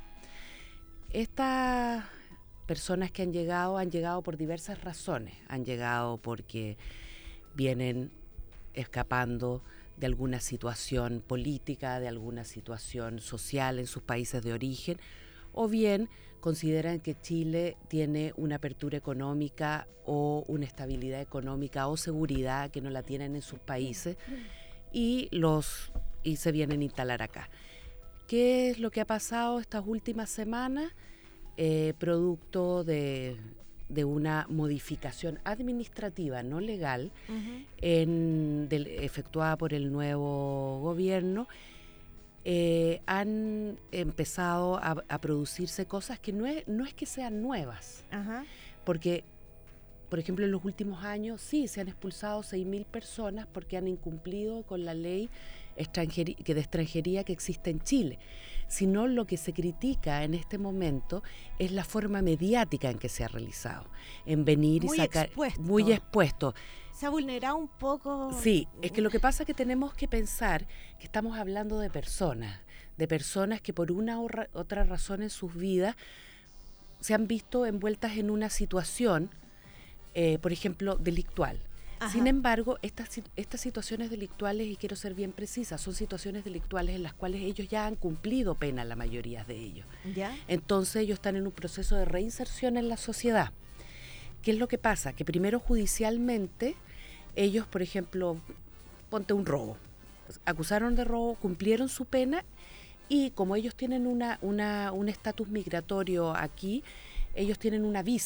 Estas personas que han llegado, han llegado por diversas razones, han llegado porque vienen escapando de alguna situación política, de alguna situación social en sus países de origen, o bien consideran que Chile tiene una apertura económica o una estabilidad económica o seguridad que no la tienen en sus países y, los, y se vienen a instalar acá. ¿Qué es lo que ha pasado estas últimas semanas? Eh, producto de... de una modificación administrativa, no legal, uh-huh, en, del, efectuada por el nuevo gobierno, eh, han empezado a, a producirse cosas que no es, no es que sean nuevas, uh-huh, porque, por ejemplo, en los últimos años sí se han expulsado seis mil personas porque han incumplido con la ley extranjería, que de extranjería que existe en Chile, sino lo que se critica en este momento es la forma mediática en que se ha realizado, en venir muy y sacar... Expuesto. Muy expuesto. Se ha vulnerado un poco... Sí, es que lo que pasa es que tenemos que pensar que estamos hablando de personas, de personas que por una u otra razón en sus vidas se han visto envueltas en una situación, eh, por ejemplo, delictual. Ajá. Sin embargo, estas, estas situaciones delictuales, y quiero ser bien precisa, son situaciones delictuales en las cuales ellos ya han cumplido pena, la mayoría de ellos. ¿Ya? Entonces ellos están en un proceso de reinserción en la sociedad. ¿Qué es lo que pasa? Que primero judicialmente ellos, por ejemplo, ponte un robo, acusaron de robo, cumplieron su pena y como ellos tienen una, una, un estatus migratorio aquí, ellos tienen una visa.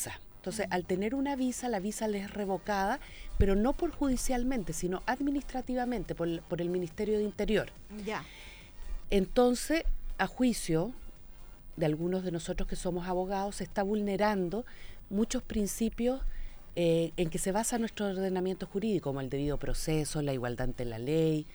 Entonces, al tener una visa, la visa les es revocada, pero no por judicialmente, sino administrativamente, por el, por el Ministerio de Interior. Ya. Entonces, a juicio de algunos de nosotros que somos abogados, se está vulnerando muchos principios eh, en que se basa nuestro ordenamiento jurídico, como el debido proceso, la igualdad ante la ley,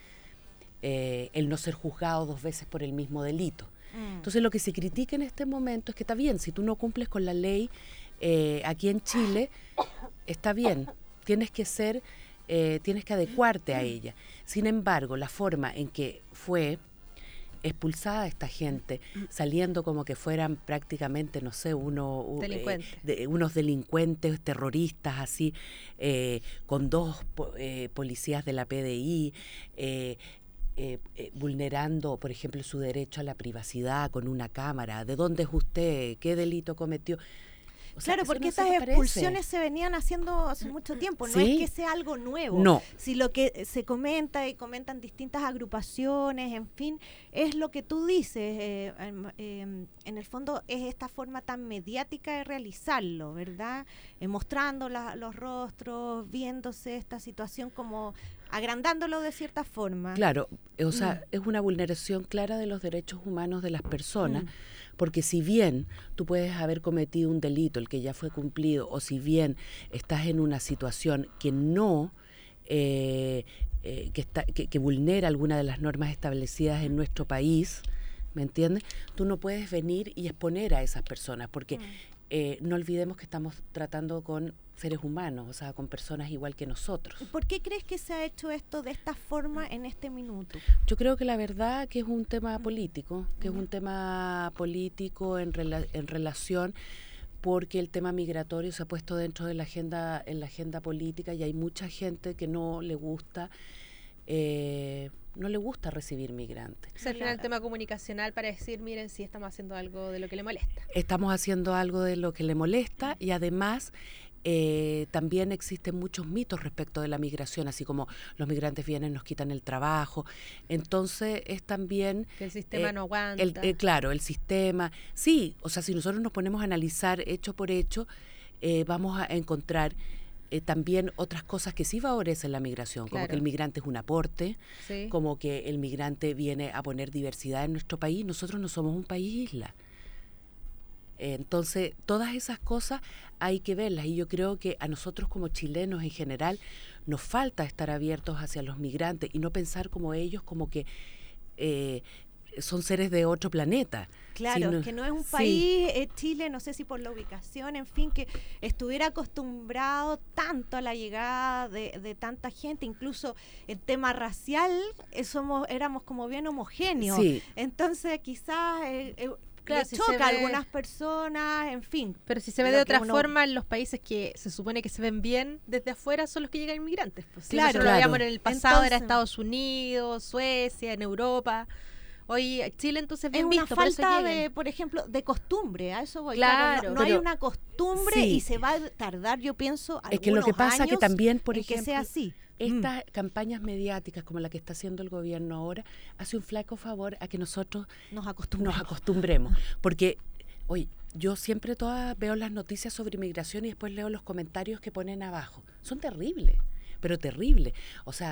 eh, el no ser juzgado dos veces por el mismo delito. Mm. Entonces, lo que se critica en este momento es que está bien, si tú no cumples con la ley eh, aquí en Chile, está bien, tienes que ser, eh, tienes que adecuarte a ella. Sin embargo, la forma en que fue expulsada esta gente, saliendo como que fueran prácticamente, no sé, uno, Delincuente. eh, de, unos delincuentes, terroristas, así, eh, con dos po- eh, policías de la P D I, eh, eh, eh, vulnerando, por ejemplo, su derecho a la privacidad con una cámara. ¿De dónde es usted? ¿Qué delito cometió? O sea, Claro, eso porque no se estas parece. expulsiones se venían haciendo hace mucho tiempo, no ¿Sí? es que sea algo nuevo. No. Si lo que se comenta y comentan distintas agrupaciones, en fin, es lo que tú dices, eh, em, em, en el fondo es esta forma tan mediática de realizarlo, ¿verdad? Eh, mostrando la- los rostros, viéndose esta situación como agrandándolo de cierta forma. Claro, eh, o sea, Mm. es una vulneración clara de los derechos humanos de las personas, Mm. porque si bien tú puedes haber cometido un delito, el que ya fue cumplido, o si bien estás en una situación que no, eh, eh, que, está, que, que vulnera alguna de las normas establecidas en nuestro país, ¿me entiendes? Tú no puedes venir y exponer a esas personas, porque Mm. eh, no olvidemos que estamos tratando con seres humanos, o sea, con personas igual que nosotros. ¿Por qué crees que se ha hecho esto de esta forma en este minuto? Yo creo que la verdad que es un tema político, que es un tema político en, rela- en relación porque el tema migratorio se ha puesto dentro de la agenda, en la agenda política y hay mucha gente que no le gusta, eh, no le gusta recibir migrantes. O sea, al final el tema comunicacional para decir, miren, si estamos haciendo algo de lo que le molesta. Estamos haciendo algo de lo que le molesta y además eh, también existen muchos mitos respecto de la migración, así como los migrantes vienen, nos quitan el trabajo. Entonces es también... Que el sistema eh, no aguanta. el- eh, claro, el sistema. Sí, o sea, si nosotros nos ponemos a analizar hecho por hecho, eh, vamos a encontrar eh, también otras cosas que sí favorecen la migración, como Claro. que el migrante es un aporte, Sí. como que el migrante viene a poner diversidad en nuestro país. Nosotros no somos un país isla. Entonces, todas esas cosas hay que verlas y yo creo que a nosotros como chilenos en general nos falta estar abiertos hacia los migrantes y no pensar como ellos, como que eh, son seres de otro planeta. Claro, sino- que no es un sí. país, eh, Chile, no sé si por la ubicación, en fin, que estuviera acostumbrado tanto a la llegada de, de tanta gente, incluso el tema racial, eh, somos, éramos como bien homogéneos. Sí. Entonces, quizás eh, eh, Claro, le si choca se a ve- algunas personas, en fin. Pero si se ve Lo de que otra uno- forma, en los países que se supone que se ven bien desde afuera son los que llegan inmigrantes. Pues. Si Claro. nosotros Claro. lo veíamos en el pasado, era Entonces- Estados Unidos, Suecia, en Europa. Hoy Chile entonces Es bien una visto, por eso falta llegan. de, por ejemplo, de costumbre, a eso voy. Claro, no, no hay pero- una costumbre sí. y se va a tardar, yo pienso, Es que lo que algunos pasa que años también, por en que ejemplo, sea así. estas campañas mediáticas como la que está haciendo el gobierno ahora, hace un flaco favor a que nosotros Nos acostumbramos. nos acostumbremos. Porque, oye, yo siempre todas veo las noticias sobre inmigración y después leo los comentarios que ponen abajo. Son terribles, pero terribles. O sea,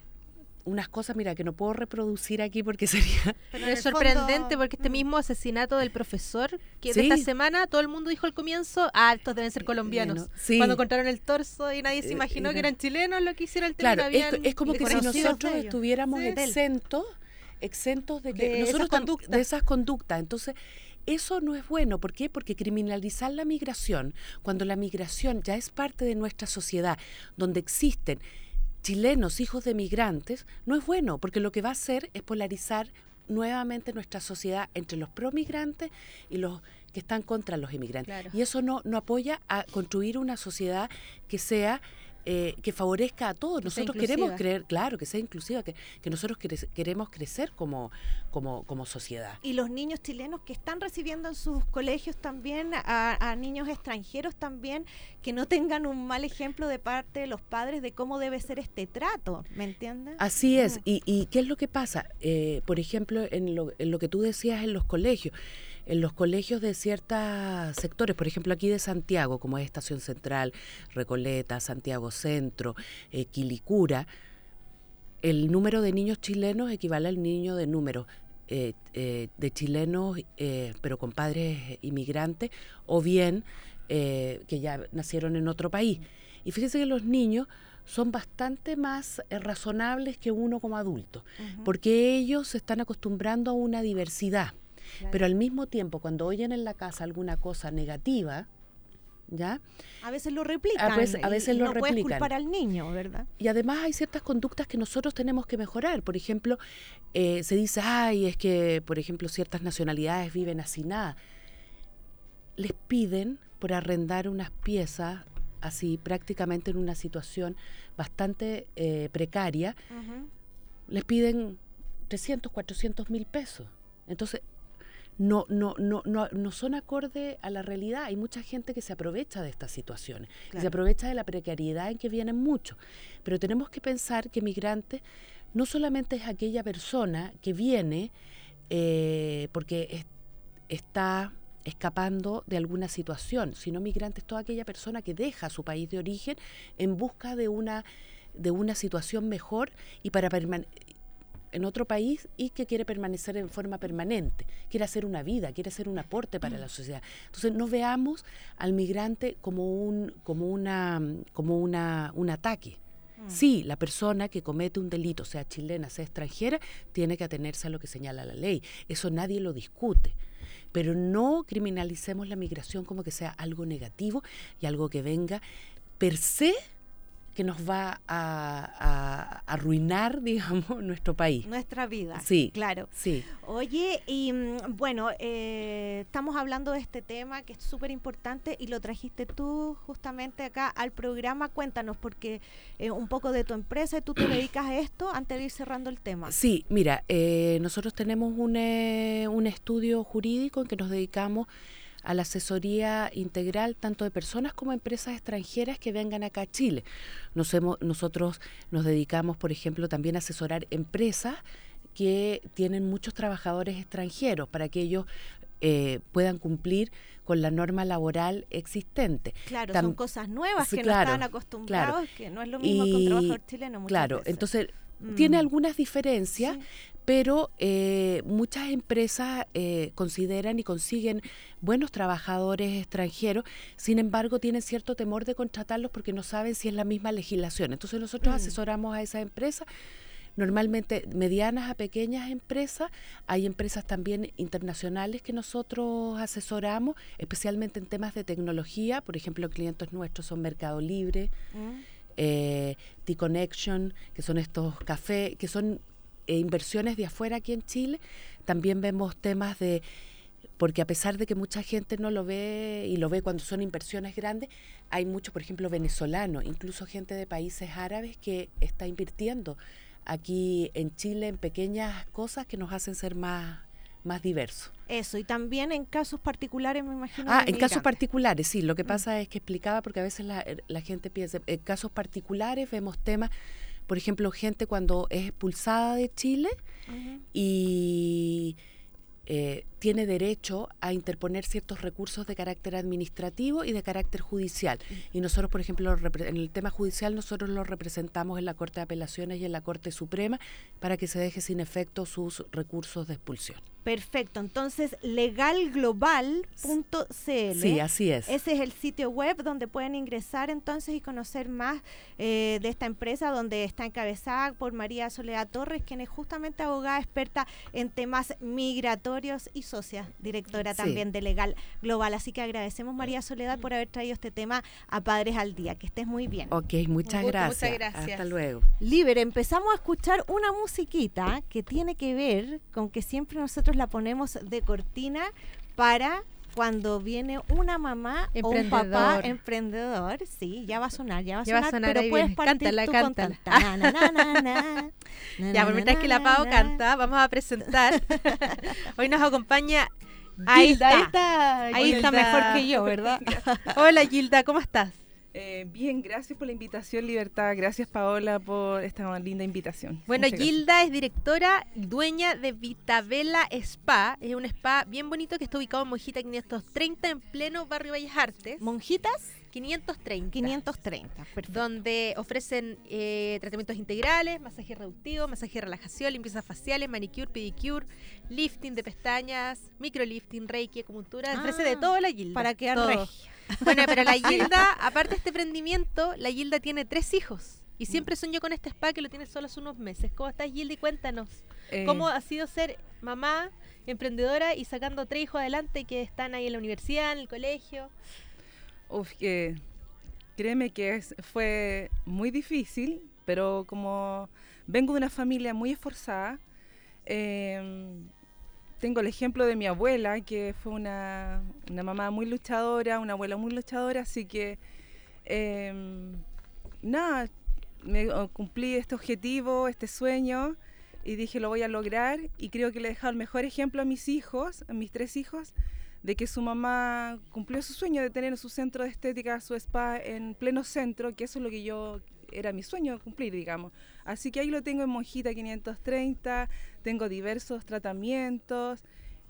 unas cosas, mira, que no puedo reproducir aquí porque sería... Pero en Es el sorprendente fondo, porque este mm. mismo asesinato del profesor, que Sí. de esta semana todo el mundo dijo al comienzo, ah, estos deben ser colombianos. Bueno, sí. Cuando encontraron el torso y nadie se Eh, imaginó que era- eran chilenos, lo que hicieron el Claro, es, habían es como que si conocidos nosotros de ellos. estuviéramos Sí. exentos, exentos de que De nosotros esas tam- conductas. de esas conductas. Entonces, eso no es bueno. ¿Por qué? Porque criminalizar la migración, cuando la migración ya es parte de nuestra sociedad, donde existen chilenos, hijos de migrantes, no es bueno, porque lo que va a hacer es polarizar nuevamente nuestra sociedad entre los pro-migrantes y los que están contra los inmigrantes. Claro. Y eso no, no apoya a construir una sociedad que sea... eh, que favorezca a todos. Que sea Nosotros queremos inclusiva. creer, claro, que sea inclusiva, que, que nosotros cre- queremos crecer como, como, como sociedad. Y los niños chilenos que están recibiendo en sus colegios también, a, a niños extranjeros también, que no tengan un mal ejemplo de parte de los padres de cómo debe ser este trato, ¿me entiendes? Así es. Mm. ¿Y, y qué es lo que pasa? Eh, por ejemplo, en lo, en lo que tú decías en los colegios, en los colegios de ciertos sectores, por ejemplo aquí de Santiago, como es Estación Central, Recoleta, Santiago Centro, eh, Quilicura, el número de niños chilenos equivale al niño de número eh, eh, de chilenos, eh, pero con padres inmigrantes, o bien eh, que ya nacieron en otro país. Y fíjense que los niños son bastante más eh, razonables que uno como adulto, uh-huh. porque ellos se están acostumbrando a una diversidad. Claro. Pero al mismo tiempo, cuando oyen en la casa alguna cosa negativa, ¿ya? A veces lo replican. A veces, a veces y lo no replican. puedes culpar al niño, ¿verdad? Y además hay ciertas conductas que nosotros tenemos que mejorar. Por ejemplo, eh, se dice, ay, es que, por ejemplo, ciertas nacionalidades viven hacinadas. Les piden por arrendar unas piezas así, prácticamente en una situación bastante eh, precaria, uh-huh. les piden trescientos, cuatrocientos mil pesos. Entonces, no, no, no, no, no son acorde a la realidad. Hay mucha gente que se aprovecha de estas situaciones, claro. que se aprovecha de la precariedad en que vienen muchos. Pero tenemos que pensar que migrante no solamente es aquella persona que viene eh, porque es, está escapando de alguna situación, sino migrante es toda aquella persona que deja su país de origen en busca de una, de una situación mejor y para permanecer en otro país y que quiere permanecer en forma permanente, quiere hacer una vida, quiere hacer un aporte para la sociedad. Entonces no veamos al migrante como un, como una, como una, un ataque. Mm. Sí, la persona que comete un delito, sea chilena, sea extranjera, tiene que atenerse a lo que señala la ley. Eso nadie lo discute. Pero no criminalicemos la migración como que sea algo negativo y algo que venga per se que nos va a, a, a arruinar, digamos, nuestro país. Nuestra vida. Sí, claro. Sí. Oye, y bueno, eh, estamos hablando de este tema que es súper importante y lo trajiste tú justamente acá al programa. Cuéntanos, porque eh, un poco de tu empresa, ¿tú te dedicas a esto antes de ir cerrando el tema? Sí, mira, eh, nosotros tenemos un, eh, un estudio jurídico en que nos dedicamos a la asesoría integral tanto de personas como empresas extranjeras que vengan acá a Chile. Nos hemos, nosotros nos dedicamos, por ejemplo, también a asesorar empresas que tienen muchos trabajadores extranjeros para que ellos eh, puedan cumplir con la norma laboral existente. Claro, Tam- son cosas nuevas que claro, no están acostumbrados, claro. que no es lo mismo y, que un trabajador chileno muchas Claro, veces. entonces Mm. tiene algunas diferencias, Sí. pero eh, muchas empresas eh, consideran y consiguen buenos trabajadores extranjeros, sin embargo tienen cierto temor de contratarlos porque no saben si es la misma legislación. Entonces nosotros Mm. asesoramos a esas empresas, normalmente medianas a pequeñas empresas. Hay empresas también internacionales que nosotros asesoramos, especialmente en temas de tecnología. Por ejemplo, clientes nuestros son Mercado Libre, Mm. eh, T-Connection, que son estos cafés, que son eh, inversiones de afuera aquí en Chile. También vemos temas de, porque a pesar de que mucha gente no lo ve y lo ve cuando son inversiones grandes, hay mucho, por ejemplo, venezolanos, incluso gente de países árabes que está invirtiendo aquí en Chile en pequeñas cosas que nos hacen ser más, más diversos. Eso, y también en casos particulares, me imagino. Ah, de en casos migrantes. particulares, sí. Lo que Mm. pasa es que explicaba, porque a veces la, la gente piensa, en casos particulares vemos temas, por ejemplo, gente cuando es expulsada de Chile Ujú. y eh, tiene derecho a interponer ciertos recursos de carácter administrativo y de carácter judicial. Y nosotros, por ejemplo, en el tema judicial, nosotros lo representamos en la Corte de Apelaciones y en la Corte Suprema para que se deje sin efecto sus recursos de expulsión. Perfecto, entonces legal global punto c l. Sí, así es. Ese es el sitio web donde pueden ingresar entonces y conocer más eh, de esta empresa, donde está encabezada por María Soledad Torres, quien es justamente abogada experta en temas migratorios y socia, directora Sí. también de Legal Global. Así que agradecemos, María Soledad, por haber traído este tema a Padres al Día. Que estés muy bien. Ok, muchas gusto, gracias. muchas gracias. Hasta luego. Libre, empezamos a escuchar una musiquita que tiene que ver con que siempre nosotros la ponemos de cortina para cuando viene una mamá o un papá Emprendedor. emprendedor. Sí, ya va a sonar, ya va a Ya va a sonar, sonar, pero ahí puedes viene. partir Cántala, tú cántala. con tan- na, na, na, na, na, Ya, por mientras na, que la na, Pau na. canta, vamos a presentar. Hoy nos acompaña Ahí Gilda. está. Ahí está Gilda. mejor que yo, ¿verdad? Hola Gilda, ¿cómo estás? Eh, bien, gracias por la invitación, Libertad. Gracias, Paola, por esta linda invitación. Bueno, Muchas Gilda gracias. es directora, dueña de Vitabella Spa. Es un spa bien bonito que está ubicado en Monjita quinientos treinta, en pleno barrio Bellas Artes. ¿Monjitas? quinientos treinta. quinientos treinta, perfecto. Donde ofrecen eh, tratamientos integrales, masaje reductivo, masaje de relajación, limpiezas faciales, manicure, pedicure, lifting de pestañas, microlifting, reiki, acupuntura. Ah, ofrece de todo la Gilda. para quedar todo. regia. Bueno, pero la Gilda, aparte de este emprendimiento, la Gilda tiene tres hijos. Y siempre soñó con este spa que lo tiene solo hace unos meses. ¿Cómo estás, Gilda? Y cuéntanos. Eh, ¿Cómo ha sido ser mamá, emprendedora y sacando tres hijos adelante que están ahí en la universidad, en el colegio? Uf, que créeme que es, fue muy difícil, pero como vengo de una familia muy esforzada, eh, tengo el ejemplo de mi abuela, que fue una, una mamá muy luchadora, una abuela muy luchadora, así que eh, nada, me oh, cumplí este objetivo, este sueño, y dije lo voy a lograr, y creo que le he dejado el mejor ejemplo a mis hijos, a mis tres hijos, de que su mamá cumplió su sueño de tener su centro de estética, su spa en pleno centro, que eso es lo que yo, era mi sueño cumplir, digamos. Así que ahí lo tengo en Monjita quinientos treinta, tengo diversos tratamientos,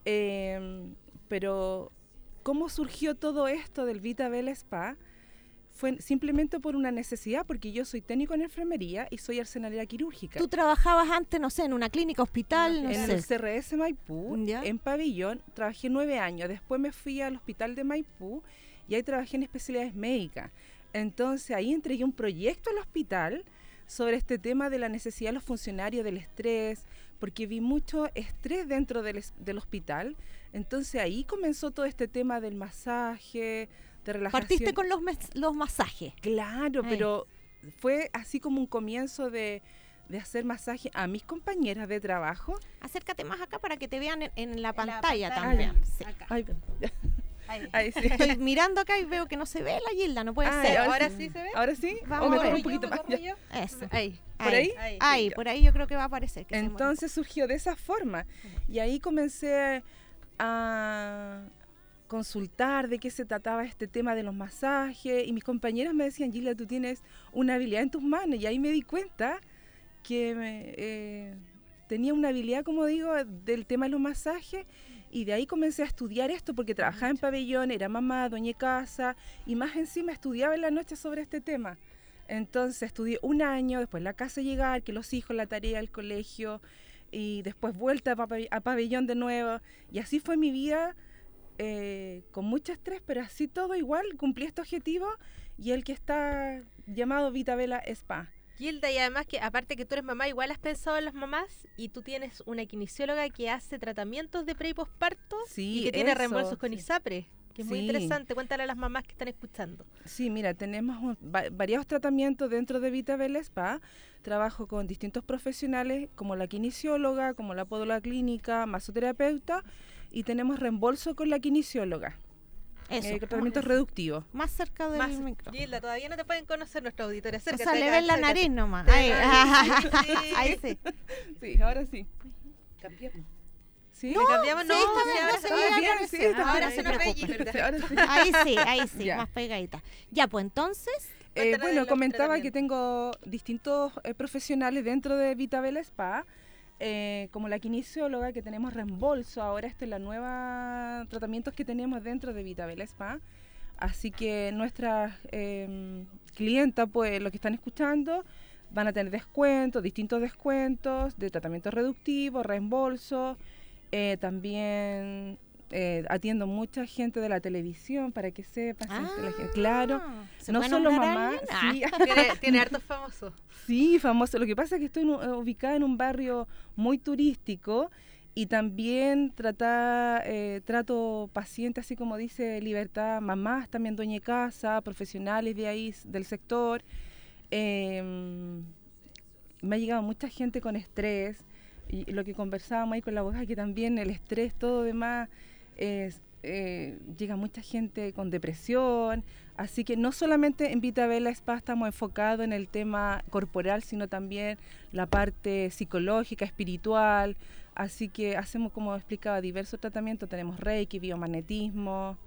eh, pero ¿cómo surgió todo esto del Vitabella Spa? Fue simplemente por una necesidad, porque yo soy técnico en enfermería y soy arsenalera quirúrgica. ¿Tú trabajabas antes, no sé, en una clínica, hospital? No en sé. el C R S Maipú, ¿Ya? en Pabellón, trabajé nueve años. Después me fui al hospital de Maipú y ahí trabajé en especialidades médicas. Entonces ahí entregué un proyecto al hospital sobre este tema de la necesidad de los funcionarios, del estrés, porque vi mucho estrés dentro del, del hospital. Entonces ahí comenzó todo este tema del masaje, de relajación. Partiste con los, mes, los masajes. Claro, Ay. pero fue así como un comienzo de, de hacer masaje a mis compañeras de trabajo. Acércate más acá para que te vean en, en la En la pantalla pantalla. también. Ay, Sí. Ay, Ahí. ahí sí. Estoy mirando acá y veo que no se ve la Gilda, no puede Ay, ser. ¿Ahora sí se ve? ¿Ahora sí? Vamos ¿O me a ver. corro un poquito ¿Me más? corro Ya. yo? Eso. Ahí. ¿Por ahí? Ahí, Ahí. por ahí yo creo que va a aparecer. que se mueve. Entonces surgió de esa forma. Y ahí comencé a consultar de qué se trataba este tema de los masajes. Y mis compañeras me decían, Gilda, tú tienes una habilidad en tus manos. Y ahí me di cuenta que me, eh, tenía una habilidad, como digo, del tema de los masajes. Y de ahí comencé a estudiar esto porque trabajaba en Pabellón, era mamá, dueña de casa, y más encima estudiaba en la noche sobre este tema. Entonces estudié un año, después la casa llegar, que los hijos, la tarea, el colegio, y después vuelta a, Pabe- a Pabellón de nuevo. Y así fue mi vida, eh, con mucho estrés, pero así todo igual, cumplí este objetivo, y el que está llamado Vitabella Spa. Gilda, y además que aparte que tú eres mamá, igual has pensado en las mamás y tú tienes una kinesióloga que hace tratamientos de pre y posparto Sí, y que tiene eso, reembolsos con sí. ISAPRE, que es muy Sí. interesante. Cuéntale a las mamás que están escuchando. Sí, mira, tenemos un- va- varios tratamientos dentro de Vitabella Spa. Trabajo con distintos profesionales como la kinesióloga, como la podóloga clínica, masoterapeuta, y tenemos reembolso con la kinesióloga. Eso. Eh, tratamientos reductivos. Más cerca del Más, micro. Gilda, todavía no te pueden conocer nuestros auditores. O sea, Acércate le acá, ven la acércate. nariz nomás. Te Ahí, ven la nariz, sí. ahí sí. Sí, ahora sí. Cambiemos. ¿Sí? ¿Le cambiamos? sí, No, está sí, bien, ahora no se sí. veía, bien, no sí, se- está ahora bien. se Ahora preocupa. sí, Gilda. Sí, ahora sí. Ahí sí, ahí sí, Ya. más pegadita. Ya, pues entonces, Eh, Cuéntanos de bueno, los comentaba que tratamientos. tengo distintos eh, profesionales dentro de Vitabella Spa, eh, como la kinesióloga, que tenemos reembolso. Ahora este es la nueva tratamientos que tenemos dentro de Vitabella Spa. Así que nuestras eh, clientas, pues los que están escuchando, van a tener descuentos, distintos descuentos de tratamientos reductivos, reembolso. Eh, también eh, atiendo mucha gente de la televisión para que sepan. gente de la gente- claro, ¿se no puede solo nombrar a mamá, alguien? sí, Ah. Tiene, tiene hartos famosos. sí, famoso. Lo que pasa es que estoy en un- eh, ubicada en un barrio muy turístico y también trata, eh, trato pacientes, así como dice Libertad, mamás, también dueña de casa, profesionales de ahí, s- del sector. Eh, me ha llegado mucha gente con estrés y lo que conversábamos ahí con la abogada, que también el estrés, todo demás, es, eh, llega mucha gente con depresión, así que no solamente en Vitabella Spa estamos enfocados en el tema corporal, sino también la parte psicológica, espiritual, así que hacemos, como explicaba, diversos tratamientos, tenemos Reiki, biomagnetismo,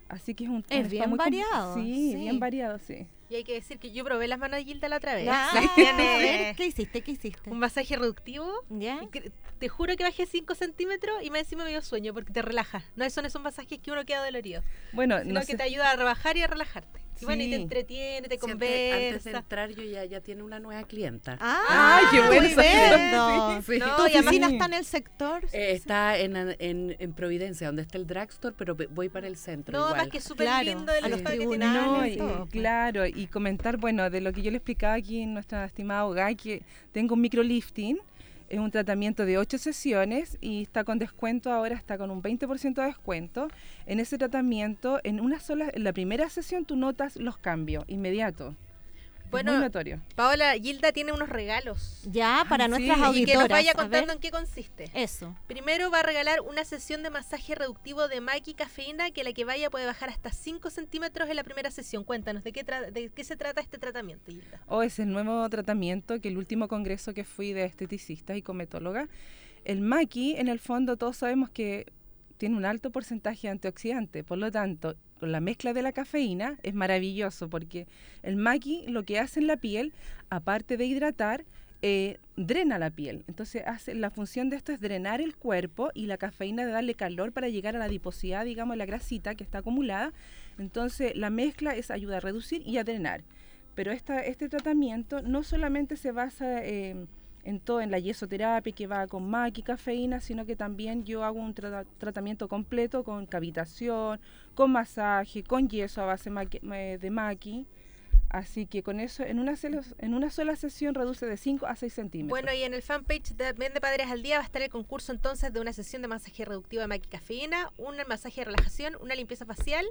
Así que es un un Es spa bien muy com- variado, Sí, sí. bien variado, sí. Y hay que decir que yo probé las manos de Gilda la otra vez. Ah, Las a tiene ver, ¿qué hiciste? ¿Qué hiciste? un masaje reductivo. ¿Ya? Y que- Te juro que bajé cinco centímetros y más encima me dio sueño porque te relaja. No son esos masajes que uno queda dolorido, Bueno, sino no que sé- te ayuda a rebajar y a relajarte. Y bueno, y te Sí. entretiene, te Sí, antes, antes de conversa. entrar yo ya, ya tiene una nueva clienta. Ah, Ay, qué bueno estupendo. Sí, sí. No, ¿Tu y además- oficina Sí. está en el sector? Eh, está en, en, en Providencia, donde está el drugstore, pero ve- voy para el centro No, igual. más que súper Claro, lindo el a los spa que tiene. tribunales. No, y y- todo, pues. claro, y comentar, bueno, de lo que yo le explicaba aquí en nuestra estimada abogada, que tengo un microlifting, es un tratamiento de ocho sesiones y está con descuento ahora, está con un veinte por ciento de descuento. En ese tratamiento, en una sola, en la primera sesión tú notas los cambios inmediatos. Bueno, es muy notorio. Paola, Gilda tiene unos regalos. Ya, para Ah, nuestras sí. Y auditoras. que nos vaya a ver. contando en qué consiste. Eso. Primero va a regalar una sesión de masaje reductivo de Maki Cafeína, que la que vaya puede bajar hasta cinco centímetros en la primera sesión. Cuéntanos, ¿de qué, tra- de qué se trata este tratamiento, Gilda? O es el nuevo tratamiento que el último congreso que fui de esteticistas y cometóloga. El maqui, en el fondo, todos sabemos que tiene un alto porcentaje de antioxidante, por lo tanto, con la mezcla de la cafeína es maravilloso porque el maqui lo que hace en la piel, aparte de hidratar, eh, drena la piel. Entonces, hace, la función de esto es drenar el cuerpo y la cafeína de darle calor para llegar a la adiposidad, digamos, la grasita que está acumulada. Entonces, la mezcla es ayuda a reducir y a drenar. Pero esta, este tratamiento no solamente se basa eh, en todo, en la yesoterapia que va con maqui, cafeína, sino que también yo hago un trata- tratamiento completo con cavitación, con masaje, con yeso a base maqui- eh, de maqui. Así que con eso, en una, celo- en una sola sesión reduce de cinco a seis centímetros. Bueno, y en el fanpage también de Padres al Día va a estar el concurso entonces de una sesión de masaje reductivo de Maki Cafeína, un masaje de relajación, una limpieza facial.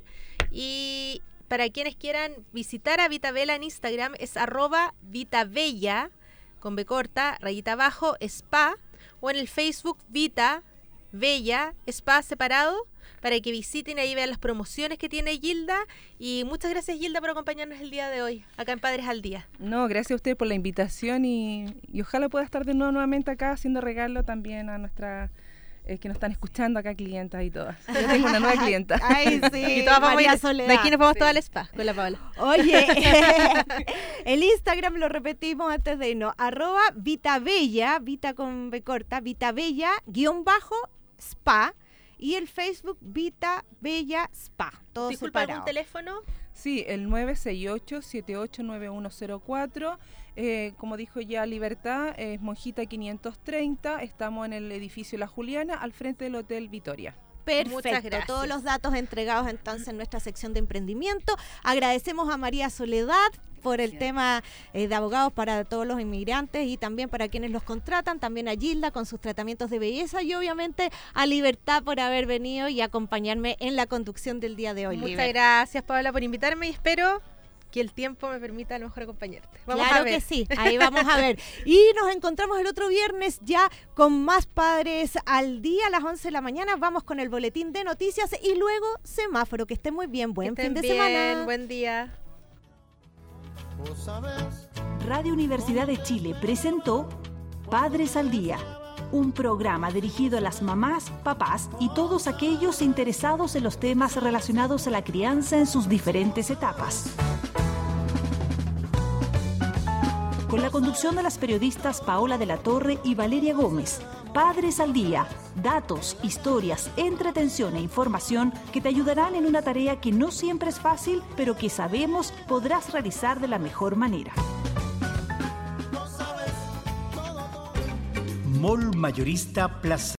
Y para quienes quieran visitar a Vitabella en Instagram es arroba Vitabella, con B corta, rayita abajo, spa, o en el Facebook Vita Bella, spa separado, para que visiten y ahí vean las promociones que tiene Gilda. Y muchas gracias, Gilda, por acompañarnos el día de hoy, acá en Padres al Día. No, gracias a ustedes por la invitación y, y ojalá pueda estar de nuevo nuevamente acá haciendo regalo también a nuestras eh, que nos están escuchando acá, clientas y todas. Yo tengo una nueva clienta. Ay, sí, Y todas vamos María a ir, Soledad. de aquí nos vamos Sí. todas al spa con la Paola. Oye, el Instagram lo repetimos antes de irnos, arroba Vitabella, Vita con B corta, Vitabella, guión bajo, spa, y el Facebook Vitabella Spa, todo Disculpa, separado. ¿algún teléfono? Sí, el nueve seis ocho, siete ocho nueve uno cero cuatro. Eh, como dijo ya Libertad, es Monjita quinientos treinta. Estamos en el edificio La Juliana, al frente del Hotel Vitoria. Perfecto, Muchas gracias. todos los datos entregados entonces en nuestra sección de emprendimiento. Agradecemos a María Soledad por el tema eh, de abogados para todos los inmigrantes y también para quienes los contratan, también a Gilda con sus tratamientos de belleza y obviamente a Libertad por haber venido y acompañarme en la conducción del día de hoy. Muchas Liber. gracias, Paola, por invitarme y espero que el tiempo me permita a lo mejor acompañarte. Vamos Claro a ver. que sí, ahí vamos a ver. Y nos encontramos el otro viernes ya con más Padres al Día a las once de la mañana. Vamos con el boletín de noticias y luego semáforo. Que estén muy bien. Buen Que fin de estén bien, semana. buen día. Vos sabés. Radio Universidad de Chile presentó Padres al Día, un programa dirigido a las mamás, papás y todos aquellos interesados en los temas relacionados a la crianza en sus diferentes etapas. Con la conducción de las periodistas Paola de la Torre y Valeria Gómez. Padres al Día, datos, historias, entretención e información que te ayudarán en una tarea que no siempre es fácil, pero que sabemos podrás realizar de la mejor manera. Mall Mayorista Plaza.